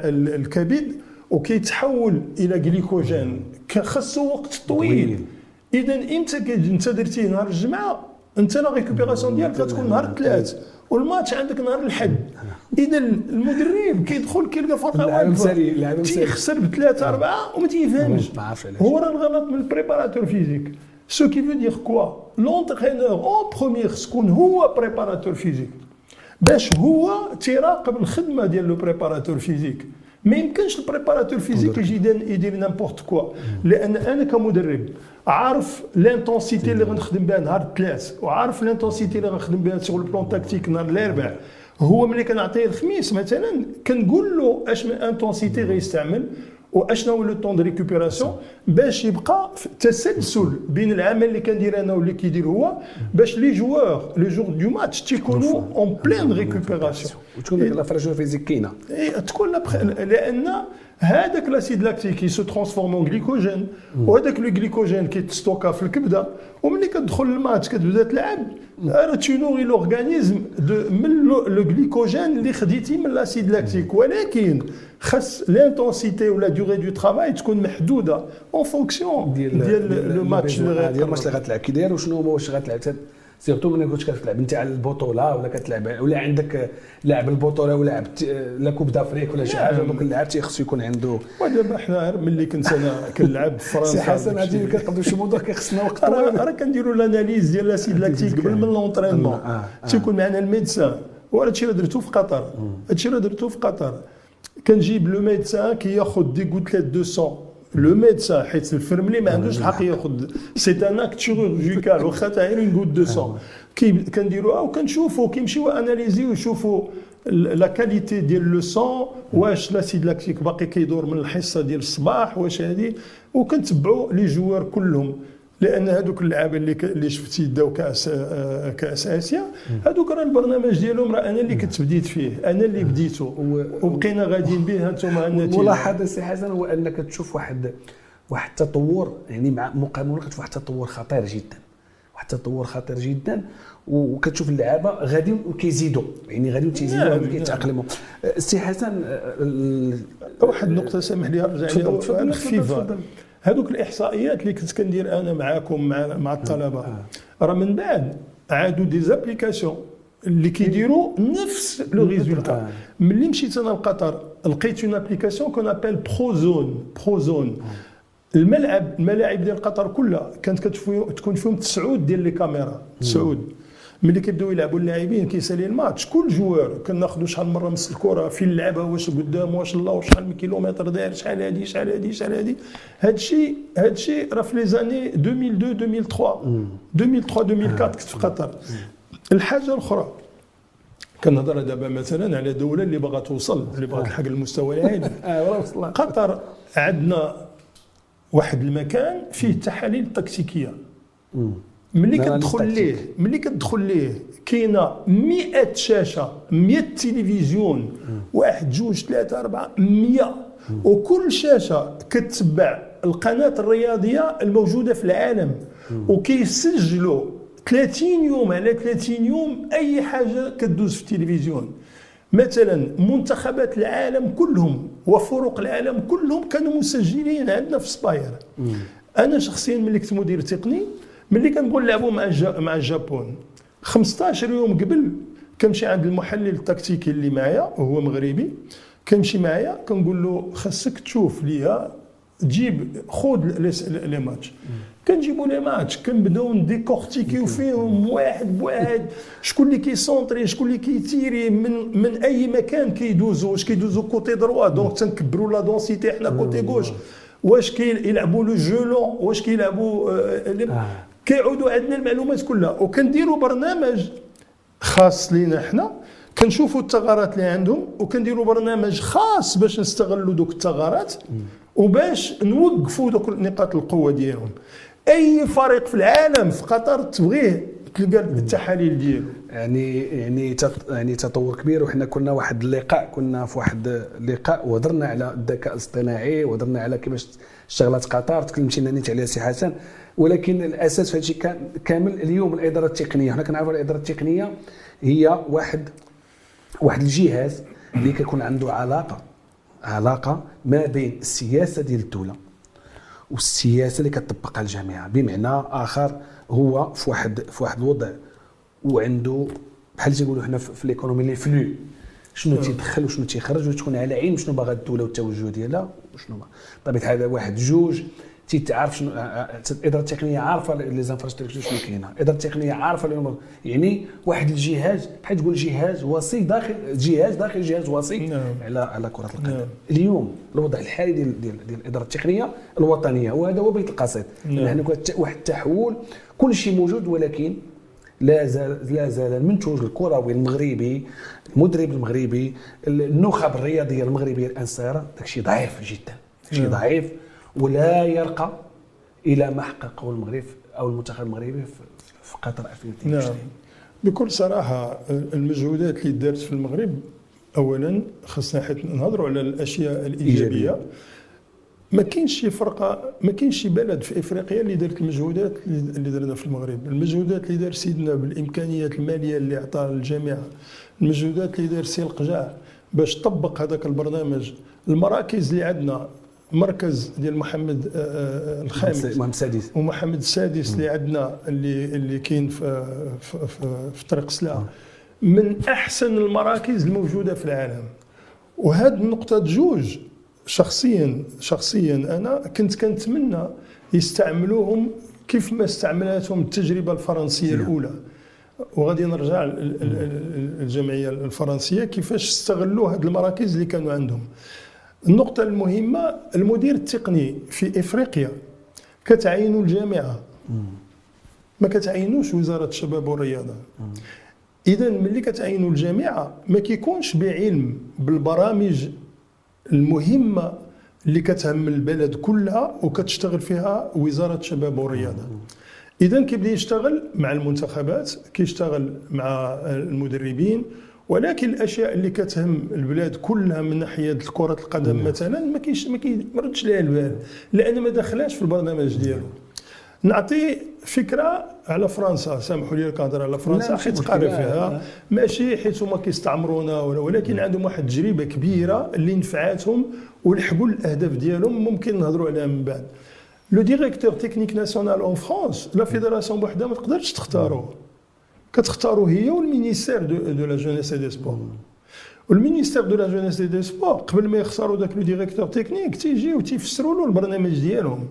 الكبد وكيتحول الى جليكوجين خاصو وقت طويل. اذا امتى انت درتيه نهار الجمعه، انت لا ريكوبيراسيون ديالك غتكون نهار الثلاث والماتش عندك نهار الاحد. اذا المدرب كيدخل كيلقى فرقه واقفه تيخسر بثلاثه اربعه وما تيفهمش. هو راه الغلط من البريباراتور فيزيك. سو كي فو دير كوا لونترينور اون بروميير سكون هو بريباراتور فيزيك باش هو تيراقب الخدمه ديال لو بريباراتور فيزيك. ما يمكنش البريباراتور فيزيك يجي يدير نيمبورت كوا، لان انا كمدرب عارف لانتونسيتي اللي غنخدم بها نهار الثلاث وعارف لانتونسيتي اللي غنخدم بها سوغ البلون تاكتيك نهار الاربعاء. هو ملي كنعطيه الخميس مثلا كنقول له اش من انتونسيتي غيستعمل واشنا هو لو طون دو ريكوبيراسيون باش يبقى تسلسل بين العمل اللي كندير انا واللي كيدير هو، باش لي جوار لو جور دو ماتش تيكونوا اون بلين ريكوبيراسيون وتكون لا فرجه فيزيك كاينه. تكون لان هذاك لاسيد لاكتيك كي سو ترانسفورم اون غليكوجين، وهذاك لو غليكوجين كيتستوكا في الكبده، وملي كتدخل الماتش كتبدا تلعب راه تنوري لورغانيزم من لو غليكوجين اللي خديتي من لاسيد لاكتيك. ولكن خاص لانتونسيتي ولا ديوري دو ترافاي تكون محدوده اون فونكسيون ديال لو ماتش اللي غتلعب. كي داير وشنو هو واش غتلعب سيرتو ملي كنت كتلعب انت على البطوله ولا كتلعب ولا عندك لاعب البطوله ولا لعب لا كوب دافريك ولا شي حاجه، دوك اللاعب تيخصو يكون عنده. ودابا حنا ملي كنت انا كنلعب في فرنسا سي حسن هادي اللي كنقضيو شي موضوع كيخصنا وقت طويل. راه كنديروا لاناليز ديال لاسيد لاكتيك قبل من لونطرينمون، تيكون معنا الميدسان. وهذا الشيء اللي درتو في قطر، هذا الشيء اللي درتو في قطر كنجيب لو ميدسان كياخذ دي غوتليت دو سون. لو ميدسان حيت الفرملي ما عندوش الحق ياخذ، سي ان اكت شيروجيكال واخا تا غير غوت دو سون كنديروها وكنشوفوا كيمشيو اناليزيو ويشوفوا لا كاليتي ديال لو سون، واش لاسيد لاكتيك باقي كيدور من الحصه ديال الصباح واش هذه، وكنتبعوا لي جوار كلهم. لان هذوك اللعابه اللي اللي شفتي داو كاس كاس اسيا هذوك راه البرنامج ديالهم راه انا اللي كنت بديت فيه، انا اللي بديته وبقينا غاديين به هانتوما. النتيجه ملاحظه سي حسن هو انك تشوف واحد واحد التطور، يعني مع مقارنه كتشوف واحد التطور خطير جدا، واحد التطور خطير جدا، وكتشوف اللعابه غاديين وكيزيدوا، يعني غاديين وتيزيدوا وكيتاقلموا. سي حسن واحد النقطه سامح لي ارجع لها خفيفه. هذوك الاحصائيات اللي كنت كندير انا معاكم مع مع الطلبه راه من بعد عادوا دي زابليكاسيون اللي كيديروا نفس لو ريزولتا. ملي مشيت انا لقطر لقيت اون ابليكاسيون كون ابل بروزون. بروزون الملعب الملاعب ديال قطر كلها كانت كتكون فيهم تسعود ديال لي كاميرا، تسعود. ملي كيبداو يلعبوا اللاعبين كيسالي الماتش كل جوار كناخذوا شحال مره مس الكره فين لعبها، واش قدام واش الله وشحال من كيلومتر داير، شحال هادي شحال هادي شحال هادي. هادشي هادشي راه في لي زاني ألفين واثنين ألفين وثلاثة ألفين وثلاثة ألفين وأربعة كنت في قطر. الحاجه الاخرى كنهضر دابا مثلا على دوله اللي باغا توصل، اللي باغا تلحق المستوى العالي. قطر عندنا واحد المكان فيه التحاليل التكتيكيه. ملي كتدخل ليه ملي كتدخل ليه كاينه مئة شاشه، مئة تلفزيون، واحد جوج ثلاثه اربعه مئة، وكل شاشه كتتبع القناه الرياضيه الموجوده في العالم، وكيسجلوا ثلاثين يوم على ثلاثين يوم اي حاجه كدوز في التلفزيون. مثلا منتخبات العالم كلهم وفرق العالم كلهم كانوا مسجلين عندنا في سباير. انا شخصيا ملي كنت مدير تقني ملي كنبغوا نلعبوا مع مع الجابون خمسطاش يوم قبل كنمشي عند المحلل التكتيكي اللي معايا وهو مغربي، كنمشي معايا كنقول له خاصك تشوف ليا تجيب خذ لي ماتش، كنجيبوا لي ماتش كنبداو نديكورتيكيو فيهم واحد بواحد، شكون اللي كيسونطري شكون اللي كيتيري من من اي مكان كيدوزوا، واش كيدوزوا كوتي دروا دونك تنكبروا لا دونسيتي حنا كوتي غوش، واش كيلعبوا لو جو لون، واش كيلعبوا آه كيعودوا عندنا المعلومات كلها، وكنديروا برنامج خاص لينا حنا كنشوفوا الثغرات اللي عندهم، وكنديروا برنامج خاص باش نستغلوا دوك الثغرات وباش نوقفوا دوك نقاط القوه ديالهم. اي فريق في العالم في قطر تبغيه تلقى التحاليل ديالو. يعني يعني يعني تطور كبير. وحنا كنا واحد اللقاء كنا في واحد اللقاء وهضرنا على الذكاء الاصطناعي وهضرنا على كيفاش اشتغلت قطر، تكلمتينا نيت عليها سي حسن. ولكن الاساس في هذا الشيء كامل اليوم الاداره التقنيه. حنا كنعرفوا الاداره التقنيه هي واحد واحد الجهاز اللي كيكون عنده علاقه علاقه ما بين السياسه ديال الدوله والسياسه اللي كتطبقها الجامعه. بمعنى اخر هو في واحد في واحد الوضع وعنده بحال تيقولوا حنا في ليكونومي لي فلو، شنو تيدخل وشنو تيخرج، وتكون على علم شنو باغا الدوله والتوجه ديالها وشنو ما. بطبيعه الحال واحد جوج تيتعرف شنو الاداره التقنيه عارفه لي زانفراستركتور شنو كاينه، الاداره التقنيه عارفه يعني واحد الجهاز بحال تقول جهاز وسيط داخل جهاز داخل جهاز وسيط على على كره القدم. اليوم الوضع الحالي ديال ديال ديال الاداره التقنيه الوطنيه، وهذا هو بيت القصيد. حنا واحد التحول كل شيء موجود، ولكن لا زال لا زال المنتوج الكروي المغربي، المدرب المغربي، النخب الرياضيه المغربيه الانصاره داكشي ضعيف جدا، داكشي ضعيف ولا يرقى الى ما حققه المغرب او المنتخب المغربي في قطر ألفين واثنين وعشرين. نعم بكل صراحه المجهودات اللي دارت في المغرب، اولا خصنا حيت نهضروا على الاشياء الايجابيه. ما كاينش شي فرقه، ما كاينش شي بلد في افريقيا اللي دارت المجهودات اللي درنا في المغرب. المجهودات اللي دار سيدنا بالامكانيات الماليه اللي عطاها الجامعه، المجهودات اللي دار سي القجاع باش طبق هذاك البرنامج، المراكز اللي عندنا، مركز ديال محمد الخامس محمد السادس ومحمد السادس اللي عندنا اللي اللي كاين في في, في, في طريق سلا، من احسن المراكز الموجوده في العالم. وهذه النقطه جوج شخصيا شخصيا انا كنت كنتمنى يستعملوهم كيف ما استعملتهم التجربه الفرنسيه الاولى. وغادي نرجع الجمعيه الفرنسيه كيفاش استغلوا هذه المراكز اللي كانوا عندهم. النقطة المهمة، المدير التقني في إفريقيا كتعينوا الجامعة، ما كتعينوش وزارة الشباب والرياضة. إذا ملي كتعينوا الجامعة ما كيكونش بعلم بالبرامج المهمة اللي كتهم البلد كلها وكتشتغل فيها وزارة الشباب والرياضة. إذا كيبدا يشتغل مع المنتخبات، كيشتغل مع المدربين، ولكن الاشياء اللي كتهم البلاد كلها من ناحيه كره القدم مثلا ما كاينش ما كيردش ليها البال، لان ما دخلاش في البرنامج ديالو. نعطي فكره على فرنسا، سامحوا لي كنهضر على فرنسا حيت قاري فيها، ماشي حيت هما كيستعمرونا ولا، ولكن عندهم واحد التجربه كبيره اللي نفعاتهم ولحقوا الاهداف ديالهم، ممكن نهضروا عليها من بعد. لو ديريكتور تكنيك ناسيونال اون فرانس، لا فيدراسيون بوحدها ما تقدرش تختاروه، كتختاروا هي والمينيستير دو, دو لا جونيس اي دي سبور. والمينيستير دو لا جونيس اي دي سبور قبل ما يختاروا داك لو ديريكتور تكنيك تيجيو تيفسروا له البرنامج ديالهم،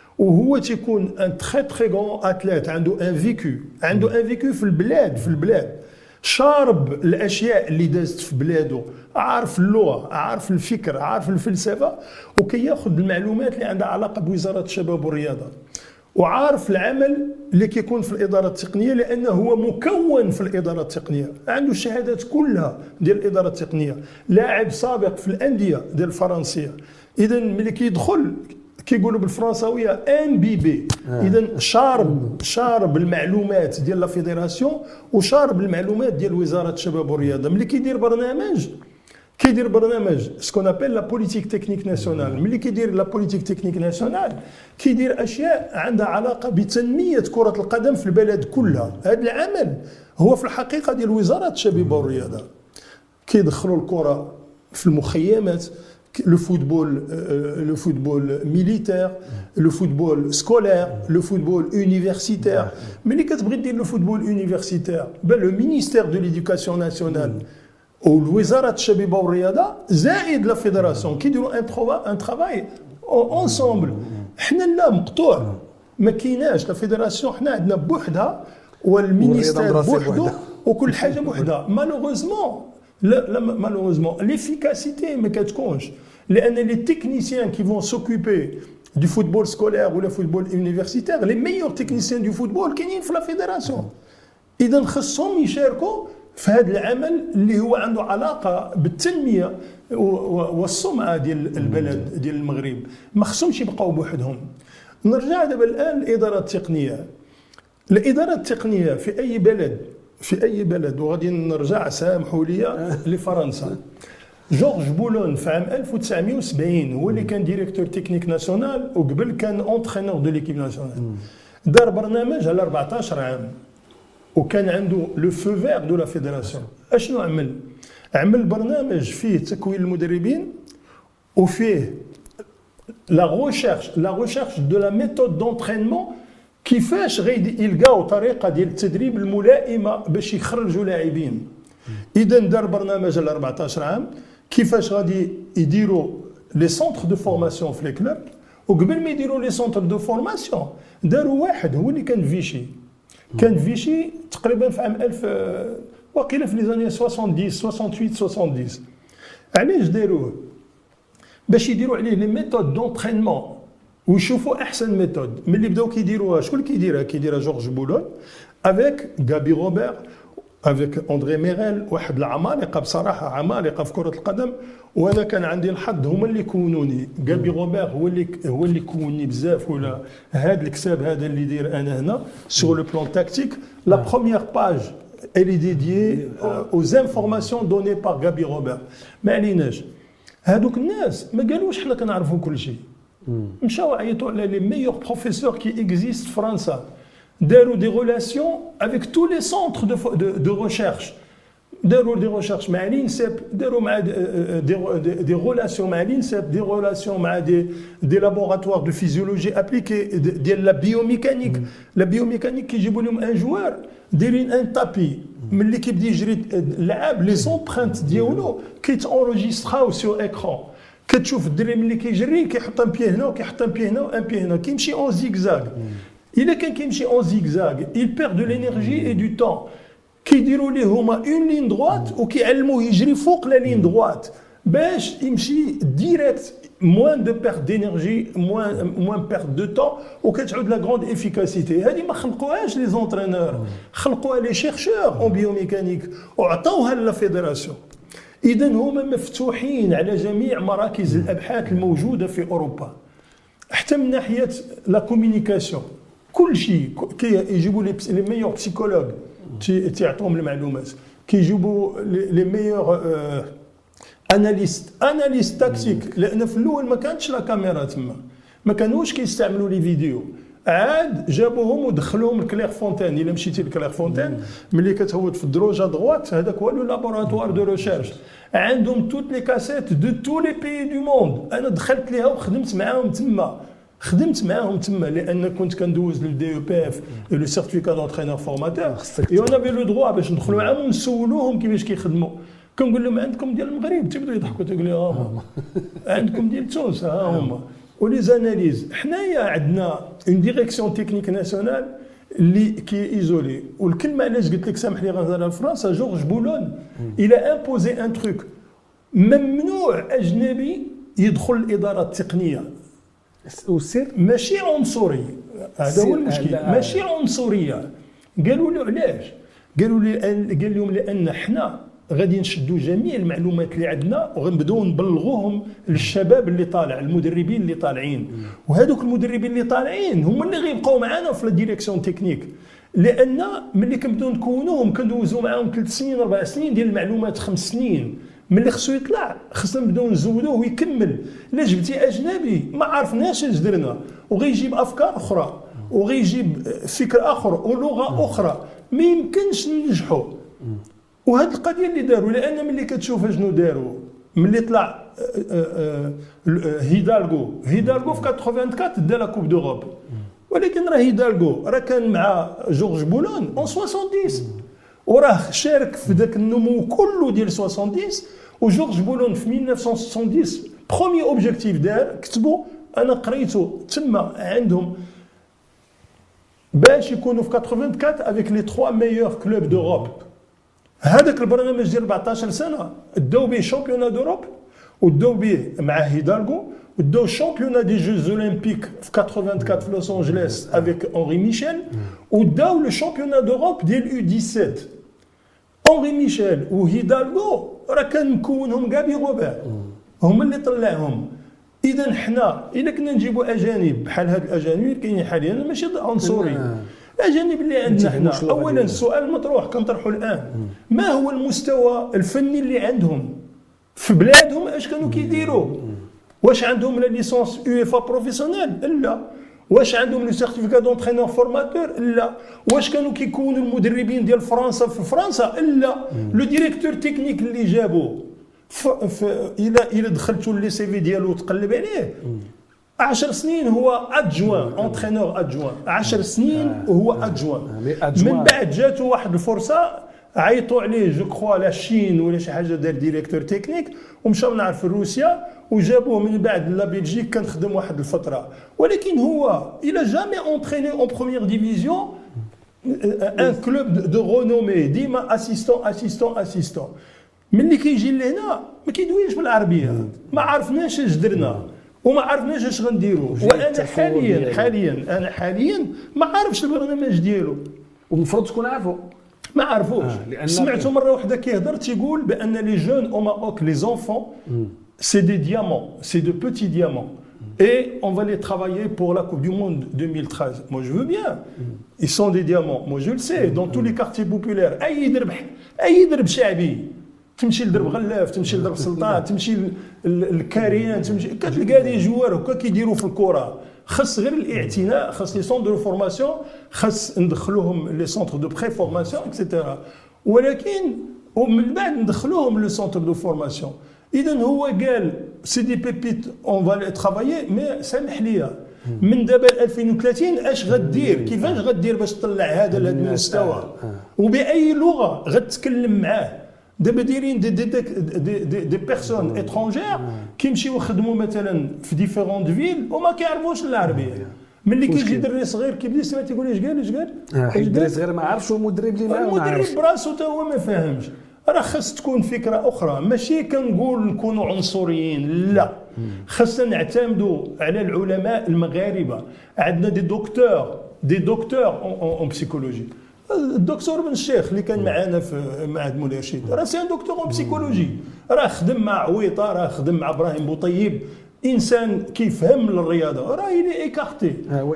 وهو تيكون ان تري تري غون اتليت، عنده ان فيكو، عنده ان فيكو في البلاد في البلاد شارب الاشياء اللي دازت في بلاده، عارف اللغه، عارف الفكر، عارف الفلسفه، وكياخذ المعلومات اللي عندها علاقه بوزاره الشباب والرياضه، وعارف العمل اللي كيكون في الاداره التقنيه، لانه هو مكون في الاداره التقنيه، عنده الشهادات كلها ديال الاداره التقنيه، لاعب سابق في الانديه ديال الفرنسيه. اذا ملي كيدخل كيقولوا بالفرنساويه ان بي بي، اذا شارب شارب المعلومات ديال لا فيدراسيون وشارب المعلومات ديال وزاره الشباب والرياضه. ملي كيدير برنامج كيدير برنامج سكون ابل لا بوليتيك تكنيك ناسيونال، ملي كيدير لا بوليتيك تكنيك ناسيونال كيدير اشياء عندها علاقه بتنميه كره القدم في البلد كلها. هذا العمل هو في الحقيقه ديال وزاره الشباب والرياضه، كيدخلوا الكره في المخيمات، لو فوتبول لو فوتبول ميليتير، لو فوتبول سكولير، لو فوتبول يونيفرسيتير. ملي كتبغي دير لو فوتبول يونيفرسيتير بل لو مينيستير دو ليدوكاسيون ناسيونال والوزاره الشباب والرياضه زائد لا فيدراسيون كيديروا ان تروفا ان ترافاي اونسومبل. حنا لا مقطوع ما كايناش لا فيدراسيون، حنا عندنا بوحدها والمينيستير بوحده وكل حاجه بوحدها. مالوغوزمون لا لا مالوغوزمون ليفيكاسيتي ما كتكونش، لان لي تكنيسيان كي فون سوكوبي du football scolaire ou le football universitaire les meilleurs techniciens du football كاينين في لا فيدراسيون. اذا خصهم يشاركوا في هذا العمل اللي هو عنده علاقه بالتنميه والسمعه ديال البلد ديال المغرب، ما خصهمش يبقاو بوحدهم. نرجع دابا الان للاداره التقنيه. الاداره التقنيه في اي بلد في اي بلد وغادي نرجع سامحوا لي لفرنسا. جورج بولون في عام ألف وتسعمائة وسبعين هو اللي كان ديريكتور تكنيك ناسيونال، وقبل كان اونترينور دو ليكيب ناسيونال. دار برنامج على أربعطاش عام وكان عنده لو فو فير دو لا فيدراسيون. اشنو عمل؟ عمل برنامج فيه تكوين المدربين وفيه لا ريشيرش لا ريشيرش دو لا ميثود دونترينمون، كيفاش غادي يلقاو طريقه ديال التدريب الملائمه باش يخرجوا لاعبين. اذا دار برنامج على أربعطاش عام كيفاش غادي يديروا لي سونتر دو فورماسيون في لي كلوب، وقبل ما يديروا لي سونتر دو فورماسيون داروا واحد هو اللي كان فيشي. كان فيشي تقريبا في عام ألف وقيله في لي زاني سبعين ثمانية وستين سبعين. علاش داروه؟ باش يديروا عليه لي ميثود دونترينمون ويشوفوا احسن ميثود. ملي بداو كيديروها شكون اللي كيديرها؟ كيديرها جورج بولون افيك غابي روبير افيك اندري ميريل، واحد العمالقه بصراحه، عمالقه في كره القدم. وانا كان عندي الحظ هما اللي كونوني. غابي روبير هو اللي هو اللي كونني بزاف. ولا هذا الكتاب هذا اللي داير انا هنا سور لو بلان تاكتيك، لا بروميير باج elle est dédiée aux informations données par غابي روبير. ما عليناش هذوك الناس ما قالوش حنا كنعرفوا كل شيء، مشاو عيطوا على لي ميور بروفيسور كي اكزيست في فرنسا، داروا دي ريلاسيون افيك تو لي سونتر دو دو ريشيرش، داروا دي ريشيرش مع لينسيب، داروا مع دي دي ريلاسيون مع لينسيب، دي ريلاسيون مع دي دي لابوراتوار دو فيزيولوجي ابليكي ديال لا بيوميكانيك. لا بيوميكانيك كيجيبوا لهم ان جوار دايرين ان تابي، ملي كيبدا يجري اللعاب لي زومبرانت ديالو كيتونجستراو سور اكران. كتشوف الدري ملي كيجري كيحط ان بي هنا وكيحط ان بي هنا وان بي هنا، كيمشي اون زيكزاك. الا كان كيمشي اون زيكزاك il perd de l'énergie et du temps. كيديروا ليه هما اون لين دروات وكيعلموه يجري فوق لا لين دروات باش يمشي ديريكت، موان دو بيرت دينيرجي، موان موان بيرت دو طون، وكتعود لا غروند افيكاسيتي. هذه ما خلقوهاش لي زونترينور، خلقوها لي شيرشور اون بيوميكانيك وعطاوها لا فيدراسيون. اذا هما مفتوحين على جميع مراكز الابحاث الموجوده في اوروبا، حتى من ناحيه لا كوميونيكاسيون كل شيء. كيجيبوا لي ميور بسيكولوج تيعطوهم المعلومات، كيجيبوا لي ميور اناليست اناليست تاكتيك، لان في الاول ما كانتش لا كاميرا تما، ما كانوش كيستعملوا لي فيديو. عاد جابوهم ودخلوهم لكلير فونتين. الا مشيتي لكلير فونتين ملي كتهوت في الدروجه دغوات، هذاك هو لو لابوراتوار دو ريشيرش، عندهم توت لي كاسيت دو تو لي بيي دو موند. انا دخلت ليها وخدمت معاهم تما، خدمت معاهم تما لان كنت كندوز للدي او بي اف لو سيرتيفيكا دونترينور فورماتور، اي اون افي لو دروا باش ندخلوا معاهم ونسولوهم كيفاش كيخدموا. كنقول لهم عندكم ديال المغرب، تيبداو يضحكوا تيقول لي ها هما، عندكم ديال تونس ها هما. ولي زاناليز حنايا عندنا اون ديريكسيون تكنيك ناسيونال اللي كي ايزولي. والكلمه علاش قلت لك سامح لي غنهضر لفرنسا، جورج بولون الى امبوزي ان تروك، ممنوع اجنبي يدخل الاداره التقنيه وسير ماشي عنصري. هذا هو المشكل، ماشي عنصريه. قالوا له علاش؟ قالوا لي قال لهم لان حنا غادي نشدوا جميع المعلومات اللي عندنا وغنبداو نبلغوهم للشباب اللي طالع، المدربين اللي طالعين. وهذوك المدربين اللي طالعين هما اللي غيبقاو معنا في لا ديريكسيون تكنيك، لان ملي كنبداو نكونوهم كندوزوا معاهم ثلاث سنين اربع سنين ديال المعلومات، خمس سنين. ملي خصو يطلع خصنا نبداو نزودوه ويكمل. الا جبتي اجنبي ما عرفناش اش درنا وغيجيب افكار اخرى وغيجيب فكر اخر ولغه اخرى، ما يمكنش ننجحوا. وهذه القضيه اللي داروا، لان ملي كتشوف شنو داروا ملي طلع هيدالغو هيدالغو في أربعة وثمانين دا لا كوب دوروب، ولكن راه هيدالغو راه كان مع جورج بولون اون سبعين وراه شارك في ذاك النمو كله ديال سبعين. وجورج بولون في ألف وتسعمائة وستين بروميي اوبجيكتيف دار كتبوا انا قريته تما عندهم باش يكونوا في أربعة وثمانين افيك لي ثلاثة ميور كلوب دوروب. هذاك البرنامج ديال أربعطاش سنه داو به شامبيونا دوروب وداو به مع هيدالغو وداو شامبيونا دي جوز اولمبيك في أربعة وثمانين في لوس انجلوس افيك اونري ميشيل وداو لو شامبيونا دوروب ديال يو سبعة عشر. اونري ميشيل وهيدالغو راه كان مكونهم كاع بيغوبار هما اللي طلعهم. اذا حنا الا كنا نجيبوا اجانب بحال هاد الاجانب اللي كاينين حاليا ماشي عنصري، الاجانب اللي عندنا حنا اولا السؤال المطروح كنطرحوا الان ما هو المستوى الفني اللي عندهم في بلادهم؟ اش كانوا كيديروا؟ واش عندهم لا ليسونس يو اف بروفيسيونيل؟ لا. واش عندهم لو سيرتيفيكا دونترينور فورماتور؟ لا. واش كانوا كيكونوا المدربين ديال فرنسا في فرنسا؟ لا. لو ديريكتور تكنيك اللي جابوه الى الى دخلتوا لي سي في ديالو وتقلب عليه عشر سنين هو ادجوان اونترينور ادجوان، عشر سنين وهو ادجوان. من بعد جاتو واحد الفرصه عيطوا عليه جو كخوا لا الشين ولا شي حاجه دار ديريكتور تكنيك ومشاو نعرف روسيا وجابوه من بعد لا بلجيك كان خدم واحد الفتره. ولكن هو الى جامي اونتريني اون بروميير ديفيزيون ان كلوب دو رونومي ديما اسيستون اسيستون اسيستون. ملي كيجي لهنا ما كيدويش بالعربيه، ما عرفناش اش درنا وما عرفناش اش غنديروا. وانا حاليا حاليا انا حاليا ما عارفش البرنامج ديالو والمفروض تكون عارفه ما عرفوش. آه سمعته مره واحده كيهضر تيقول بان لي جون او ماروك لي زونفون سي دي ديامون سي دو بوتي ديامون et on va les travailler pour la Coupe du Monde deux mille treize. Moi je veux bien. Ils sont des diamants. Moi je le sais dans tous les quartiers populaires. اي درب اي درب شعبي تمشي لدرب غلاف، تمشي لدرب سلطان، تمشي للكاريان، تمشي كتلقى دي جوار هكا كيديروا في الكره. خاص غير الاعتناء، خاص لي سونتر دو فورماسيون، خاص ندخلوهم لي سونتر دو بري فورماسيون اكسيتيرا. ولكن ومن بعد ندخلوهم لي سونتر دو فورماسيون. اذا هو قال سي دي بيبيت اون فالي ترافايي مي سامح ليا من دابا ألفين وثلاثين اش غدير؟ كيفاش غدير باش تطلع هذا لهذا المستوى؟ وباي لغه غتكلم معاه؟ دابا دايرين دي دي دي دي, دي بيرسون اترونجير كيمشيو يخدموا مثلا في ديفيرونت فيل وما كيعرفوش العربيه. ملي كيجي دري صغير كيبدا يسمع تيقول اش قال اش قال حيت دري صغير ما عرفش المدرب اللي معاه المدرب براسو حتى هو ما فاهمش. راه خاص تكون فكره اخرى، ماشي كنقول نكونوا عنصريين، لا. خاصنا نعتمدوا على العلماء المغاربه. عندنا دي دكتور دي دكتور اون بسيكولوجي. الدكتور بن الشيخ اللي كان معنا في معهد مولاي رشيد راه سي ان دكتور اون بسيكولوجي، راه خدم مع عويطه، راه خدم مع ابراهيم بوطيب، انسان كيفهم الرياضه، راه الي ايكارتي.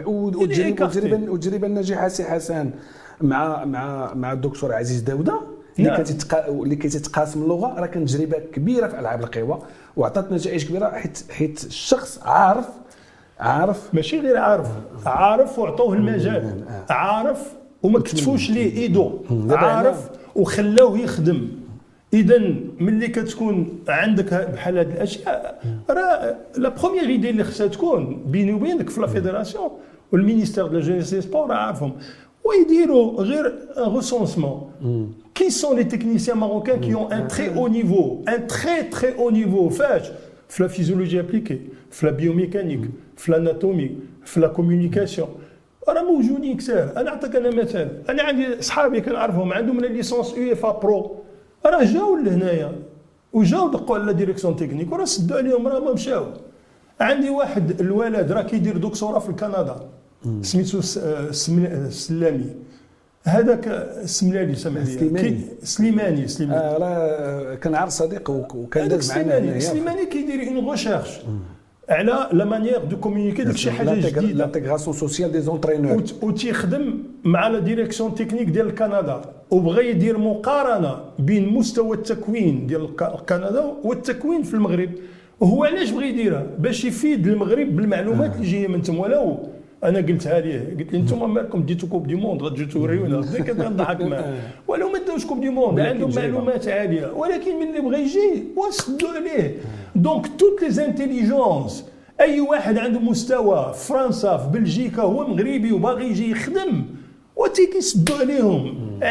والتجربه والتجربه الناجحه سي حسن مع مع مع الدكتور عزيز داوده اللي نعم. كتتق... اللي كيتقاسم اللغه، راه كانت تجربه كبيره في العاب القوى وعطات نتائج كبيره، حيت حيت الشخص عارف عارف ماشي غير عارف عارف وعطوه المجال، عارف وما كتفوش ليه ايدو، عارف وخلاوه يخدم. اذا ملي كتكون عندك بحال هاد الاشياء راه لا بروميير ايدي اللي خصها تكون بيني وبينك في لا فيدراسيون والمينيستير دو لا جونيس اي سبور عارفهم ويديروا غير ريسونسمون. Qui sont les techniciens marocains qui ont un très haut niveau, un très très haut niveau فاش في la physiologie appliquée, في la biomécanique, في l'anatomie, في la communication. راه موجودين كثار. انا نعطيك انا مثال، انا عندي اصحابي كنعرفهم عندهم لا ليسونس يو اف برو، راه جاوا لهنايا وجاوا دقوا على لا ديريكسيون تكنيك وراه سدوا عليهم راه ما مشاو. عندي واحد الولد راه كيدير دكتوراه في كندا سميتو السلامي، هذاك السملالي سمح لي سليماني سليماني سليماني آه راه كنعرف صديق وكان داز معنا هنايا. سليماني كيدير اون ريشيرش على لا مانيير دو كومونيكي، داك شي حاجه جديده، لانتيغراسيون سوسيال دي زونترينور، وتيخدم مع لا ديريكسيون تكنيك ديال كندا وبغى يدير مقارنه بين مستوى التكوين ديال كندا والتكوين في المغرب. وهو علاش بغى يديرها؟ باش يفيد المغرب بالمعلومات اللي جايه من تما. ولا انا قلتها ليه، قلت له انتم مالكم ديتو كوب دي موند غتجيو توريونا، بدا كنضحك معاه. ولو ما داوش كوب دي موند عندهم معلومات عاليه، ولكن من اللي بغى يجي وسدوا عليه. دونك توت لي زانتيليجونس، اي واحد عنده مستوى في فرنسا في بلجيكا هو مغربي وباغي يجي يخدم وتي كيسدوا عليهم. علاش؟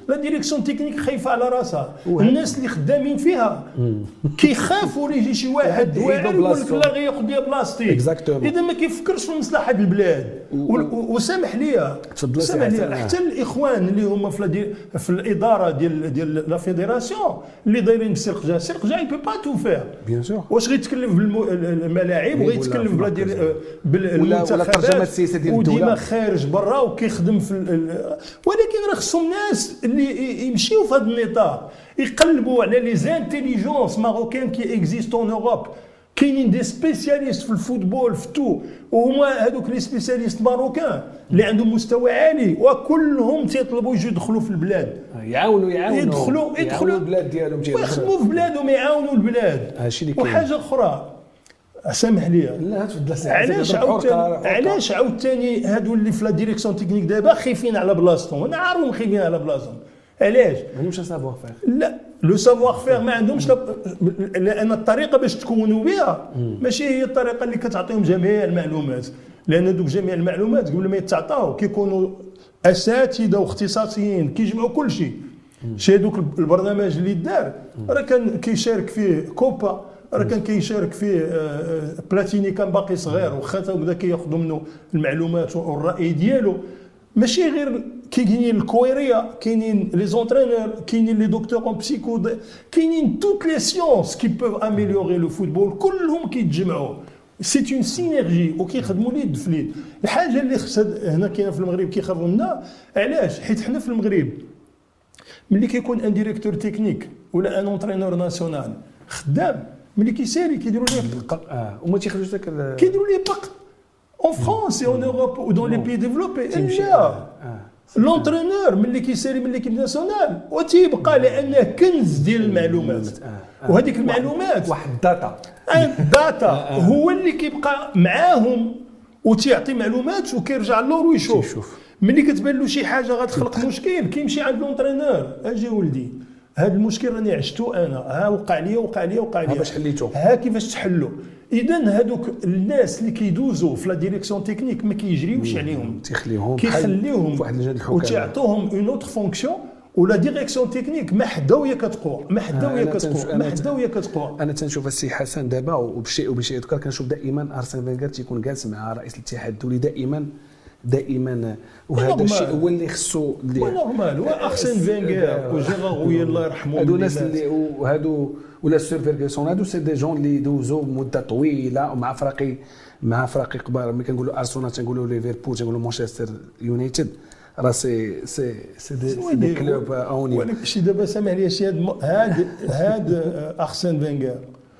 لا ديريكسيون تكنيك خايفه على راسها، الناس اللي خدامين فيها كيخافوا اللي يجي شي واحد واعر يقول لك لا غياخذ لي بلاصتي، اذا ما كيفكرش في مصلحه البلاد. وسامح لي سامح لي حتى الاخوان اللي هما في في الاداره ديال ديال لا فيدراسيون اللي دايرين بسرقجا، سرقجا يبي با تو فير بيان سور، واش غيتكلف بالملاعب وغيتكلف بلا دير بالمنتخبات وديما خارج برا وكيخدم في ولكن راه خصهم ناس اللي يمشيو في هذا النطاق يقلبوا على لي زانتيليجونس ماروكان كي اكزيست اون اوروب. كاينين دي سبيسياليست في الفوتبول في تو، وهما هذوك لي سبيسياليست ماروكان اللي عندهم مستوى عالي وكلهم تيطلبوا يجوا يدخلوا في البلاد، يعاونوا يعاونوا يدخلوا يدخلوا البلاد ديالهم ويخدموا في بلادهم يعاونوا البلاد. هادشي اللي كاين. وحاجه اخرى سامح لي، لا تفضل سي علاش عاوتاني علاش عاوتاني هادو اللي في لا ديريكسيون تكنيك دابا خايفين على بلاصتهم؟ انا عارفهم خايفين على بلاصتهم. علاش؟ ما عندهمش سافوار فير. لا لو سافوار فير ما عندهمش، لان الطريقه باش تكونوا بها ماشي هي الطريقه اللي كتعطيهم جميع المعلومات، لان دوك جميع المعلومات قبل ما يتعطاو كيكونوا اساتذه واختصاصيين كيجمعوا كل شيء. شي دوك البرنامج اللي دار راه كان كيشارك فيه كوبا، راه كان كيشارك فيه بلاتيني كان باقي صغير وخا بدا كياخذوا منه المعلومات والراي ديالو. ماشي غير كاينين الكويريا، كاينين لي زونترينور، كاينين لي دكتور اون بسيكو، كاينين توت لي سيونس كي بوف اميليوري لو فوتبول، كلهم كيتجمعوا سي اون سينيرجي وكيخدموا ليد في ليد. الحاجه اللي خصها هنا كاينه في المغرب كيخافوا منها، علاش؟ حيت حنا في المغرب ملي كيكون ان ديريكتور تكنيك ولا ان اونترينور ناسيونال خدام، ملي كيسالي كيديروا ليه اه وما تيخرجوش داك كيديروا ليه باق en France et en Europe ou dans les pays développés. لونترينور ملي كيسالي من ليكيب ناسيونال وتيبقى لانه كنز ديال المعلومات، وهذيك المعلومات واحد الداتا الداتا هو اللي كيبقى معاهم وتيعطي معلومات وكيرجع للور ويشوف. ملي كتبان له شي حاجه غتخلق مشكل كيمشي عند لونترينور، اجي ولدي هذا المشكل راني عشتو انا، ها وقع لي وقع لي وقع لي، ها باش حليتو، ها كيفاش تحلو. اذا هذوك الناس اللي كيدوزوا في لا ديريكسيون تكنيك ما كيجريوش عليهم، تيخليهم كيخليهم فواحد لجنه الحكام وتعطوهم اون اوتر فونكسيون. ولا ديريكسيون تكنيك ما حدا وهي كتقوى، ما حدا وهي كتقوى، ما حدا وهي كتقوى. انا تنشوف السي حسن دابا وبشيء وبشيء يذكر، كنشوف دائما ارسن فينغر تيكون جالس مع رئيس الاتحاد الدولي دائما دائما، وهذا الشيء هو اللي خصو اللي نورمال. وارسن فينغر وجيراغوي الله يرحمهم، هادو الناس اللي وهادو ولا سير فيرغسون، هادو سي دي جون اللي دوزوا مده طويله مع فرقي مع فرقي كبار. ملي كنقولوا ارسنال تنقولوا ليفربول تنقولوا مانشستر يونايتد، راه سي سي سي دي كلوب اوني. ولكن شي دابا سامح لي شي هاد هاد هاد ارسن فينغر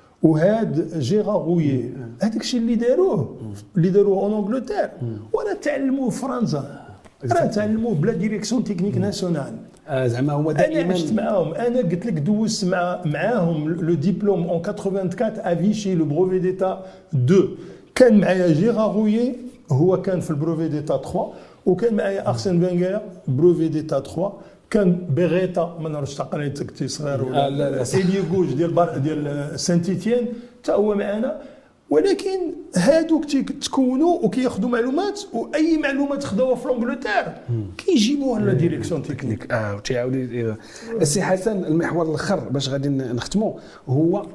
وهاد جيراغوي، هذاك الشيء اللي داروه اللي داروه اون انجلتير ولا تعلموه في فرنسا، راه تعلموه بلا ديريكسيون تكنيك ناسيونال. آه زعما هما دائما انا عشت معاهم، انا قلت لك دوزت مع معاهم لو ديبلوم اون ثمانية وثمانين افيشي لو بروفي ديتا اثنين. كان معايا جيراغوي هو كان في البروفي ديتا ثلاثة، وكان معايا ارسن فينغر بروفي ديتا ثلاثة، كان بيغيتا ما نعرفش قريتك تي صغير ولا آه لا لا إلي غوج ديال ديال سانت إتيان حتى هو معنا. ولكن هادوك تكونوا وكياخذوا معلومات، واي معلومات خداوها في انجلتير كيجيبوها لا ديريكسيون تكنيك. اه وتيعاود السي حسن. المحور الاخر باش غادي نختموا هو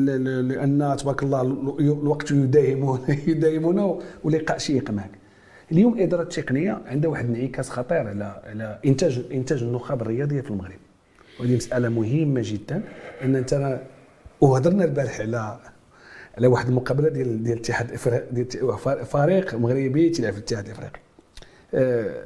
لان تبارك الله الوقت يداهمون يداهمنا ولقاء شيق معك. اليوم الاداره التقنيه عندها واحد الانعكاس خطير على على انتاج انتاج النخب الرياضيه في المغرب، وهذه مساله مهمه جدا. ان انت وهضرنا البارح على على واحد المقابله ديال ديال الاتحاد الافريقي، ديال فريق مغربي تيلعب في الاتحاد الافريقي. أه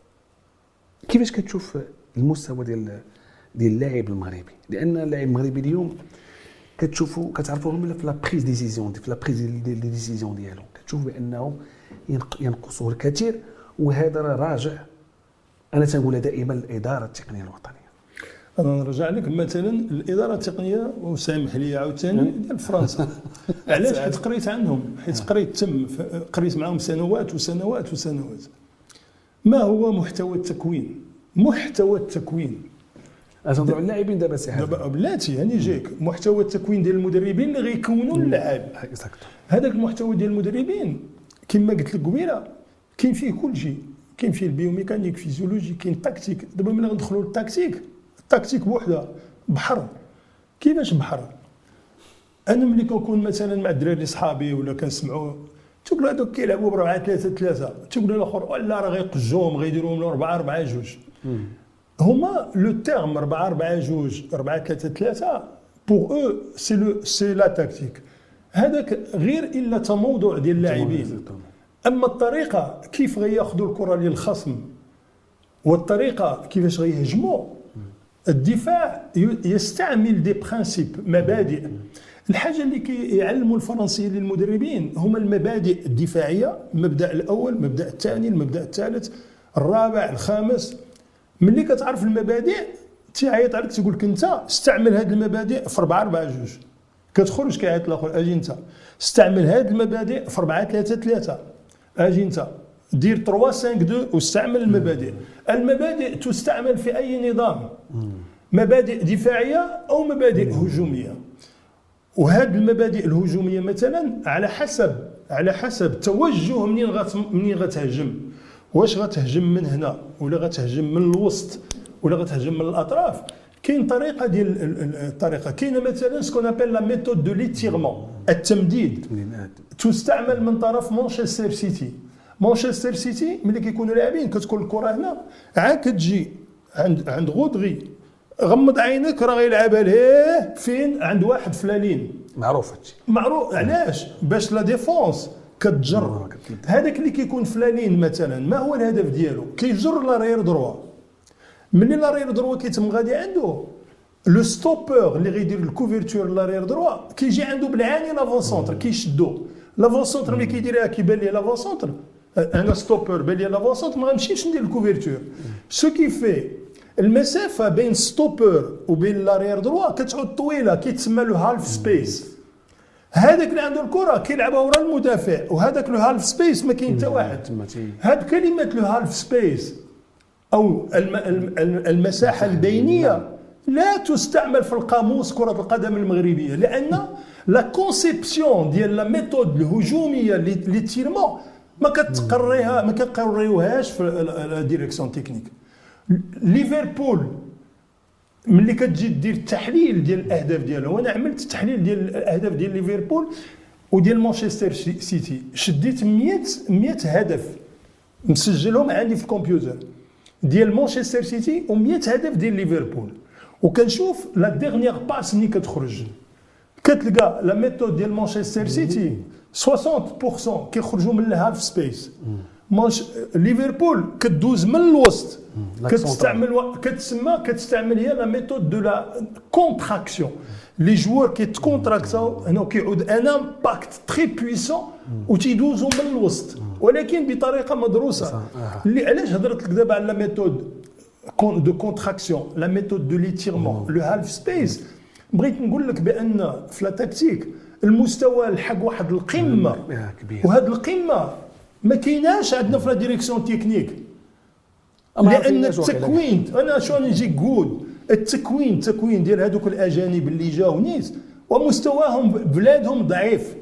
كيفاش كتشوف المستوى ديال ديال اللاعب المغربي؟ لان اللاعب المغربي اليوم كتشوفوا كتعرفوا من في لا بريز ديسيزيون في لا بريز دي ديسيزيون ديالو، كتشوف بانه ينقصه الكثير، وهذا راجع انا تنقولها دائما الاداره التقنيه الوطنيه. انا نرجع لك مثلا الاداره التقنيه وسامح لي عاوتاني ديال فرنسا. علاش؟ حيت قريت عنهم، حيت قريت تم قريت معهم سنوات وسنوات وسنوات. ما هو محتوى التكوين؟ محتوى التكوين اجنضوا اللاعبين دابا سي حاجه دابا بلاتي هاني جايك محتوى التكوين ديال المدربين اللي غيكونوا اللاعب. هذاك المحتوى ديال المدربين كما قلت لك قبيله كاين فيه كل شيء، كاين فيه البيوميكانيك فيزيولوجي كاين التكتيك. دابا ملي غندخلوا للتكتيك التكتيك بوحدها بحر. كيفاش بحر؟ انا ملي كنكون مثلا مع الدراري صحابي ولا كنسمعوا تقول هذوك كيلعبوا ب أربعة ثلاثة ثلاثة، تقول الاخر ولا راه غيقجوهم غيديروهم أربعة أربعة جوج. هما لو تيرم أربعة أربعة جوج أربعة ثلاثة ثلاثة بوغ او سي لو سي لا تاكتيك. هذاك غير الا تموضع ديال اللاعبين. اما الطريقه كيف غياخذوا الكره للخصم والطريقه كيفاش غيهجموا، الدفاع يستعمل دي برانسيب مبادئ. الحاجه اللي كيعلموا الفرنسيين للمدربين هما المبادئ الدفاعيه، المبدا الاول المبدا الثاني المبدا الثالث الرابع الخامس. ملي كتعرف المبادئ تيعيط عليك تيقول لك انت استعمل هذه المبادئ في أربعة أربعة جوج، كتخرج كيعيط الاخر اجي انت استعمل هذه المبادئ في أربعة ثلاثة ثلاثة، اجي انت دير ثلاثة خمسة اثنين واستعمل المبادئ. المبادئ تستعمل في اي نظام، مبادئ دفاعيه او مبادئ هجوميه. وهذه المبادئ الهجوميه مثلا على حسب على حسب التوجه منين غت منين غتهجم، واش غتهجم من هنا ولا غتهجم من الوسط ولا غتهجم من الاطراف. كاين طريقه ديال الطريقه كاينه مثلا سكون ابل لا ميثود دو ليتيرمون، التمديد، تستعمل من طرف مانشستر سيتي. مانشستر سيتي ملي كيكونوا لاعبين كتكون الكره هنا عاد كتجي عند عند غودغي، غمض عينك راه غيلعبها ليه فين؟ عند واحد فلالين معروف هادشي معروف. علاش؟ باش لا ديفونس كتجر هذاك اللي كيكون فلالين مثلا. ما هو الهدف ديالو؟ كيجر لارير دروا. ملي لارير دروا كيتم غادي عنده لو ستوبور اللي غيدير الكوفرتور لارير دروا كيجي عنده بالعاني لافون سونتر كيشدو. لافون سونتر ملي كيديرها كيبان ليه لافون سونتر، انا ستوبور بان لي لافون سونتر ما غنمشيش ندير الكوفرتور. سو كي في المسافه بين ستوبور وبين لارير دروا كتعود طويله كيتسمى له هالف سبيس. هذاك اللي عنده الكره كيلعبها ورا المدافع، وهذاك لو هالف سبيس ما كاين حتى واحد. هاد كلمه لو هالف سبيس او المساحه البينيه لا تستعمل في القاموس كره القدم المغربيه، لان لا كونسيبسيون ديال لا ميثود الهجوميه لي تيرمون ما كتقريها ما كنقريوهاش في لا ديريكسيون تكنيك. ليفربول ملي كتجي دير التحليل ديال الاهداف ديالو، وانا عملت التحليل ديال الاهداف ديال ليفربول وديال مانشستر سيتي، شديت مية هدف مسجلهم عندي في الكمبيوتر ديال مانشستر سيتي و100 هدف ديال ليفربول، وكنشوف لا ديرنيير باس ملي كتخرج كتلقى لا ميثود ديال مانشستر سيتي ستين بالمئة كيخرجوا من الهالف سبيس. مانش ليفربول كدوز من الوسط كتستعمل كتسمى كتستعمل هي لا ميثود دو لا كونتراكسيون. لي جوار كيتكونتراكتاو هنا كيعود ان امباكت تري بويسون وتيدوزوا من الوسط، ولكن بطريقه مدروسه. اللي علاش هضرت لك دابا على لا ميثود دو كونتراكسيون، لا ميثود دو ليتيرمون، لو هالف سبيس، بغيت نقول لك بان في لا تكتيك المستوى لحق واحد القمه، وهذه القمه ما كايناش عندنا في لا ديريكسيون تكنيك. لان التكوين انا شو نجي نقول التكوين التكوين ديال هذوك الاجانب اللي جاو نيس ومستواهم بلادهم ضعيف،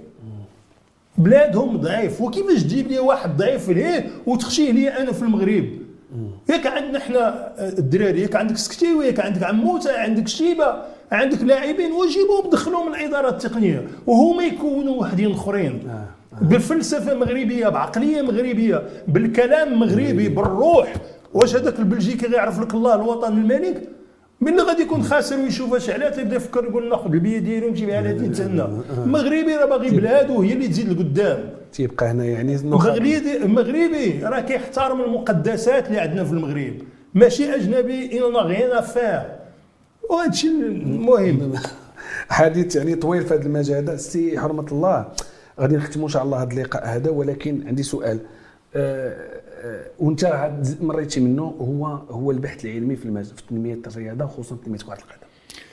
بلادهم ضعيف. وكيفاش تجيب لي واحد ضعيف ليه وتخشيه لي انا في المغرب؟ ياك عندنا احنا الدراري، ياك عندك سكتيوي، ياك عندك عموته، عندك شيبه، عندك لاعبين، وجيبوهم دخلوهم الاداره التقنيه وهما يكونوا وحدين اخرين بفلسفه مغربيه، بعقليه مغربيه، بالكلام مغربي، بالروح. واش هذاك البلجيكي غيعرف لك الله الوطن الملك؟ من اللي غادي يكون خاسر ويشوف اش علاه تيبدا يفكر يقول ناخذ البيه ديالي ونمشي بها على تنتنا. المغربي راه باغي بلادو هي اللي تزيد لقدام، تيبقى هنا يعني المغربي راه كيحترم المقدسات اللي عندنا في المغرب، ماشي اجنبي ان غيان افير. وهذا الشيء المهم. حديث يعني طويل في هذا المجال هذا. سي حرمه الله غادي نختموا ان شاء الله هذا اللقاء هذا، ولكن عندي سؤال أه أه وانت مريتي منه، هو هو البحث العلمي في المجال في تنميه الرياضه وخصوصا تنميه كره القدم.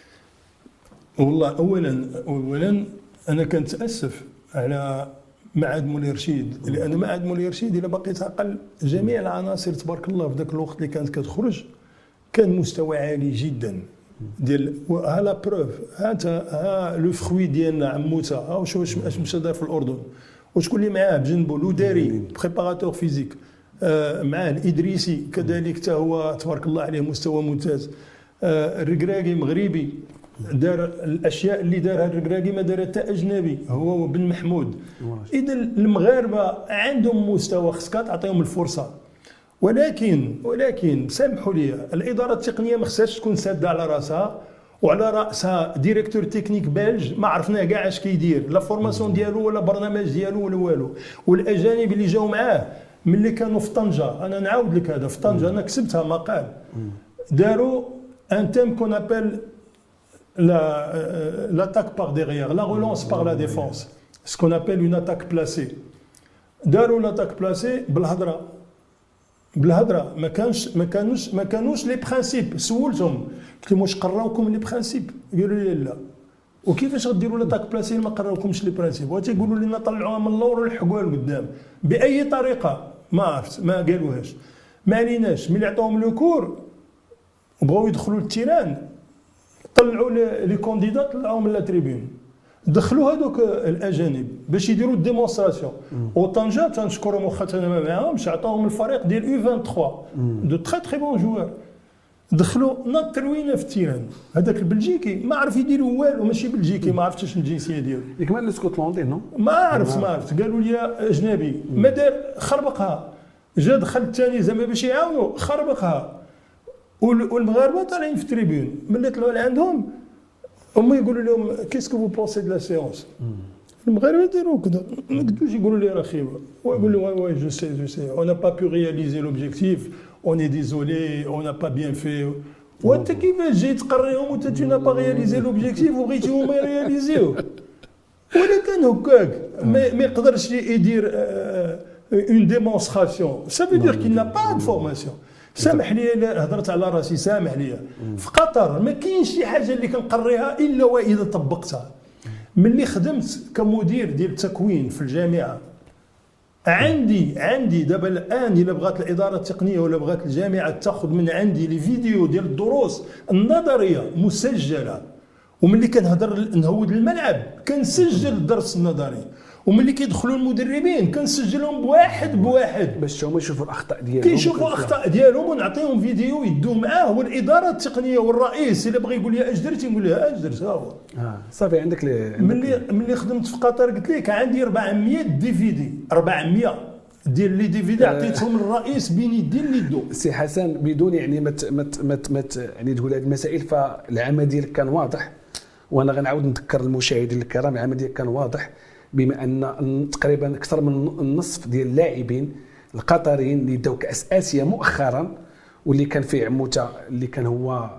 والله اولا اولا انا كنتاسف على معهد مولاي رشيد، لان معهد مولاي رشيد الا باقي تعقل جميع العناصر تبارك الله في ذاك الوقت اللي كانت كتخرج كان مستوى عالي جدا ديال. ها لا بروف، ها انت ها لو فروي ديالنا عموته، ها واش واش مشى دار في الاردن، وشكون اللي معاه بجنبو لو داري بريباراتور فيزيك، معاه الادريسي كذلك حتى هو تبارك الله عليه مستوى ممتاز. الركراكي مغربي دار الاشياء اللي دارها الركراكي ما دارها حتى اجنبي، هو بن محمود. اذا المغاربه عندهم مستوى، خصك تعطيهم الفرصه. ولكن ولكن سامحوا لي، الاداره التقنيه ما خصهاش تكون ساده على راسها وعلى راسها ديريكتور تكنيك بلج ما عرفنا كاع اش كيدير، لا فورماسيون ديالو ولا برنامج ديالو ولا والو. والاجانب اللي جاوا معاه ملي كانوا في طنجه، انا نعاود لك هذا، في طنجه انا كسبتها مقال، داروا ان تيم كون ابل l'attaque par derrière, la relance par la défense, ce qu'on appelle une attaque placée. داروا l'attaque placée بالهضره بالهضره ما كانش ما كانوش ما كانوش لي برانسيب. سولتهم قلت لهم واش قراوكم لي برانسيب؟ قالوا لي لا. وكيفاش غديروا لاتاك بلاسي ما قراوكمش لي برانسيب؟ وتيقولوا لنا طلعوها من اللور ولحقوها لقدام باي طريقه؟ ما عرفت، ما قالوهاش. ما عليناش، ملي عطاوهم لو كور وبغاو يدخلوا للتيران طلعوا لي كونديدا، طلعوهم من لا تريبيون، دخلوا هذوك الاجانب باش يديروا الديمونستراسيون. وطنجه تنشكرهم واخا انا ما معاهمش، عطاوهم الفريق ديال يو ثلاثة وعشرين دو تري تري بون جوار، دخلوا ناط تروينه في التيران. هذاك البلجيكي ما عرف يديروا والو، ماشي بلجيكي، ما عرفتش الجنسيه ديالو. يكمل الاسكتلندي نو؟ ما عرفت ما عرفت قالوا لي اجنبي، ما دار خربقها، جا دخل الثاني زعما باش يعاونوا خربقها. والمغاربه طالعين في التريبيون، ملي طلعوا لعندهم هما يقولوا لهم كيسكو فو بونسي دو لا سيونس. المغاربه يديروا كذا، ما قدوش يقولوا لي راه خيبه، ويقول لهم وي جو سي جو سي اون نا با بو رياليزي لوبجيكتيف، اون اي ديزولي اون نا با بيان في. وانت كيفاش جاي تقريهم وانت تو نا با رياليزي لوبجيكتيف وبغيتي هما يرياليزيو؟ ولا كان هكاك ما يقدرش يدير اون ديمونستراسيون، سا فو دير كي نا با دو فورماسيون. سامح لي الا هضرت على راسي، سامح لي. في قطر ما كاينش شي حاجه اللي كنقريها الا واذا طبقتها. ملي خدمت كمدير ديال التكوين في الجامعه، عندي عندي دابا الان الا بغات الاداره التقنيه ولا بغات الجامعه تاخذ من عندي لي فيديو ديال الدروس النظريه مسجله، وملي كنهضر نهود الملعب كنسجل الدرس النظري، وملي كيدخلوا المدربين كنسجلهم بواحد بواحد باش هما يشوفوا الاخطاء ديالهم، كيشوفوا الاخطاء ديالهم ونعطيهم فيديو يدوا معاه. والاداره التقنيه والرئيس الا بغى يقول لي اش درتي نقول له اش درت ها هو. اه صافي عندك لي ملي ملي خدمت في قطر قلت لك عندي أربعمية دي في دي، أربعمية ديال لي دي في دي عطيتهم للرئيس بين يدين اللي يدو. سي حسن بدون يعني ما ما ما يعني تقول هذه المسائل، فالعمل ديالك كان واضح، وانا غنعاود نذكر المشاهدين الكرام العمل ديالك كان واضح، بما ان تقريبا اكثر من النصف ديال اللاعبين القطريين اللي داو كاس اسيا مؤخرا، واللي كان فيه عموته اللي كان هو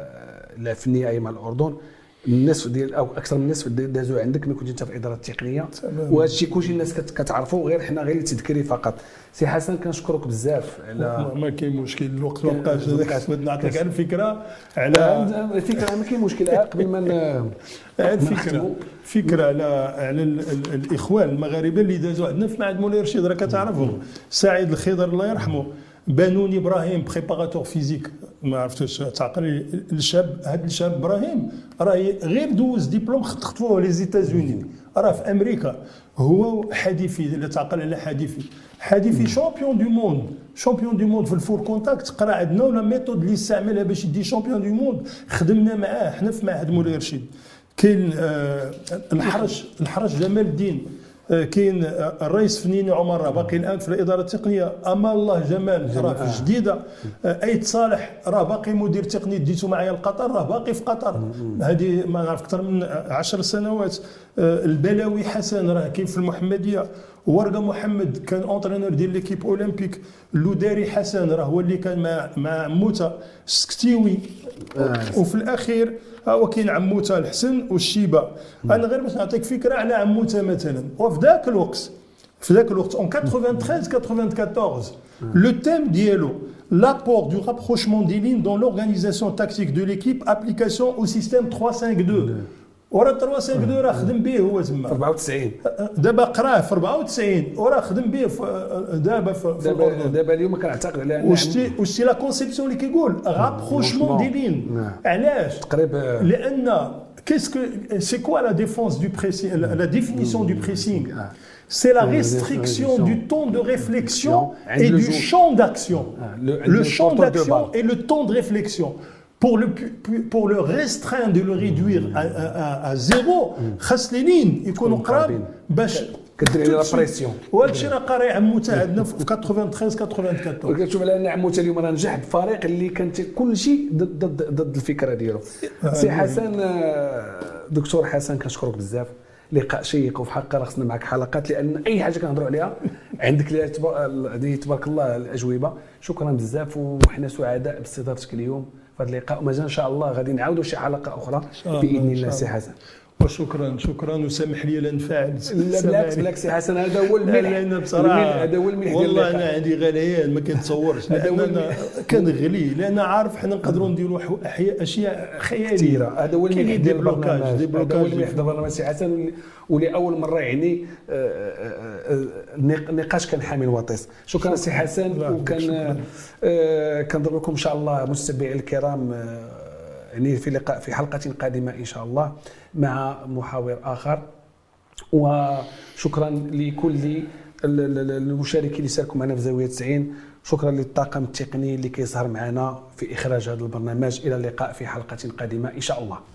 لاعب في النهائي مع الاردن، النصف ديال او اكثر من النصف دازوا عندك ملي كنت انت في الاداره التقنيه. وهذا الشيء كلشي الناس كتعرفوا، غير حنا غير تذكيري فقط. سي حسن كنشكرك بزاف على ما كاين مشكل، الوقت ما بقاش، هذاك نعطيك على الفكره على الفكره ما كاين مشكل. قبل ما الفكره فكره على على الاخوان المغاربه اللي دازوا عندنا في معهد مولاي رشيد، راك تعرفهم. سعيد الخضر الله يرحمه، بانون ابراهيم بريباراتور فيزيك، ما عرفتش تعقل الشاب. هذا الشاب ابراهيم راه غير دوز ديبلوم خطفوه لي زيتازوني، راه في امريكا. هو حديثي اللي تعقل على حديثي حديثي شامبيون دو موند، شامبيون دو موند في الفور كونتاكت. قرا عندنا ولا ميثود اللي استعملها باش يدي شامبيون دو موند، خدمنا معاه حنا في معهد مولاي رشيد. كاين آه الحرج الحرج جمال الدين، كاين الرئيس فنيني عمر راه باقي الان في الاداره التقنيه، امال الله جمال راه في الجديده، ايت صالح راه باقي مدير تقني ديتو معايا لقطر، راه باقي في قطر هذه ما نعرف اكثر من عشر سنوات. البلاوي حسن راه كاين في المحمديه، ورقه محمد كان اونترينور ديال ليكيب اولمبيك، اللوداري حسن راه هو اللي كان مع مع موتا السكتيوي. وفي الاخير هو كاين عموته الحسن والشيبه. انا غير باش نعطيك فكره على عموته مثلا، وفي ذاك الوقت في ذاك الوقت اون ثمانية وثمانين ثمانية وأربعين لو تيم ديالو l'apport du rapprochement des lignes dans l'organisation tactique de l'équipe, application au système trois cinq deux. وراه ثلاثة خمسة اثنين راه خدم به هو تما أربعة وتسعين، دابا قراه في أربعة وتسعين وراه خدم به دابا في دابا دابا اليوم كنعتقد على ان وشتي وشتي لا كونسيبسيون اللي كيقول رابروشمون دي لين. علاش؟ تقريبا لان qu'est-ce que c'est quoi la défense du pressing, la, la définition du pressing? C'est la restriction du temps de réflexion et du champ d'action. Le, le champ d'action et le temps de réflexion. Pour le, pour le restreindre, de le réduire à, à, à zéro, خاص لي لين يكونوا قراب باش كدير على بريسيون. وهذا الشيء راه قاري عمو تاع عندنا في ثمانية وثمانين ثمانية وأربعين. وكتشوف على ان عمو اليوم راه نجح بفريق اللي كان كل شيء ضد ضد ضد الفكره ديالو. سي حسن، دكتور حسن كنشكرك بزاف، لقاء شيق وفي حق راه خصنا معك حلقات، لان اي حاجه كنهضروا عليها عندك ليها تبارك الله الاجوبه. شكرا بزاف، وحنا سعداء باستضافتك اليوم في هذا اللقاء، ومازال ان شاء الله غادي نعاودوا شي حلقه اخرى باذن الله سي حسن. وشكرا شكرا وسامح لي لا نفعل. لا بالعكس بالعكس سي حسن، هذا هو الملح. لان بصراحه هذا هو الملح ديال والله انا عندي غليان ما كنتصورش، لان كنغلي، لان عارف حنا نقدروا نديروا اشياء خياليه. هذا هو الملح ديال البرنامج، هذا هو الملح ديال البرنامج سي حسن، ولاول مره يعني النقاش كان حامل وطيس. شكرا سي حسن، وكان كنضرب لكم ان شاء الله مستمعي الكرام يعني في لقاء في حلقة قادمة إن شاء الله مع محاور آخر. وشكرا لكل المشاركين اللي شاركوا معنا في زاوية تسعين. شكرا للطاقم التقني اللي كيسهر معنا في إخراج هذا البرنامج. إلى اللقاء في حلقة قادمة إن شاء الله.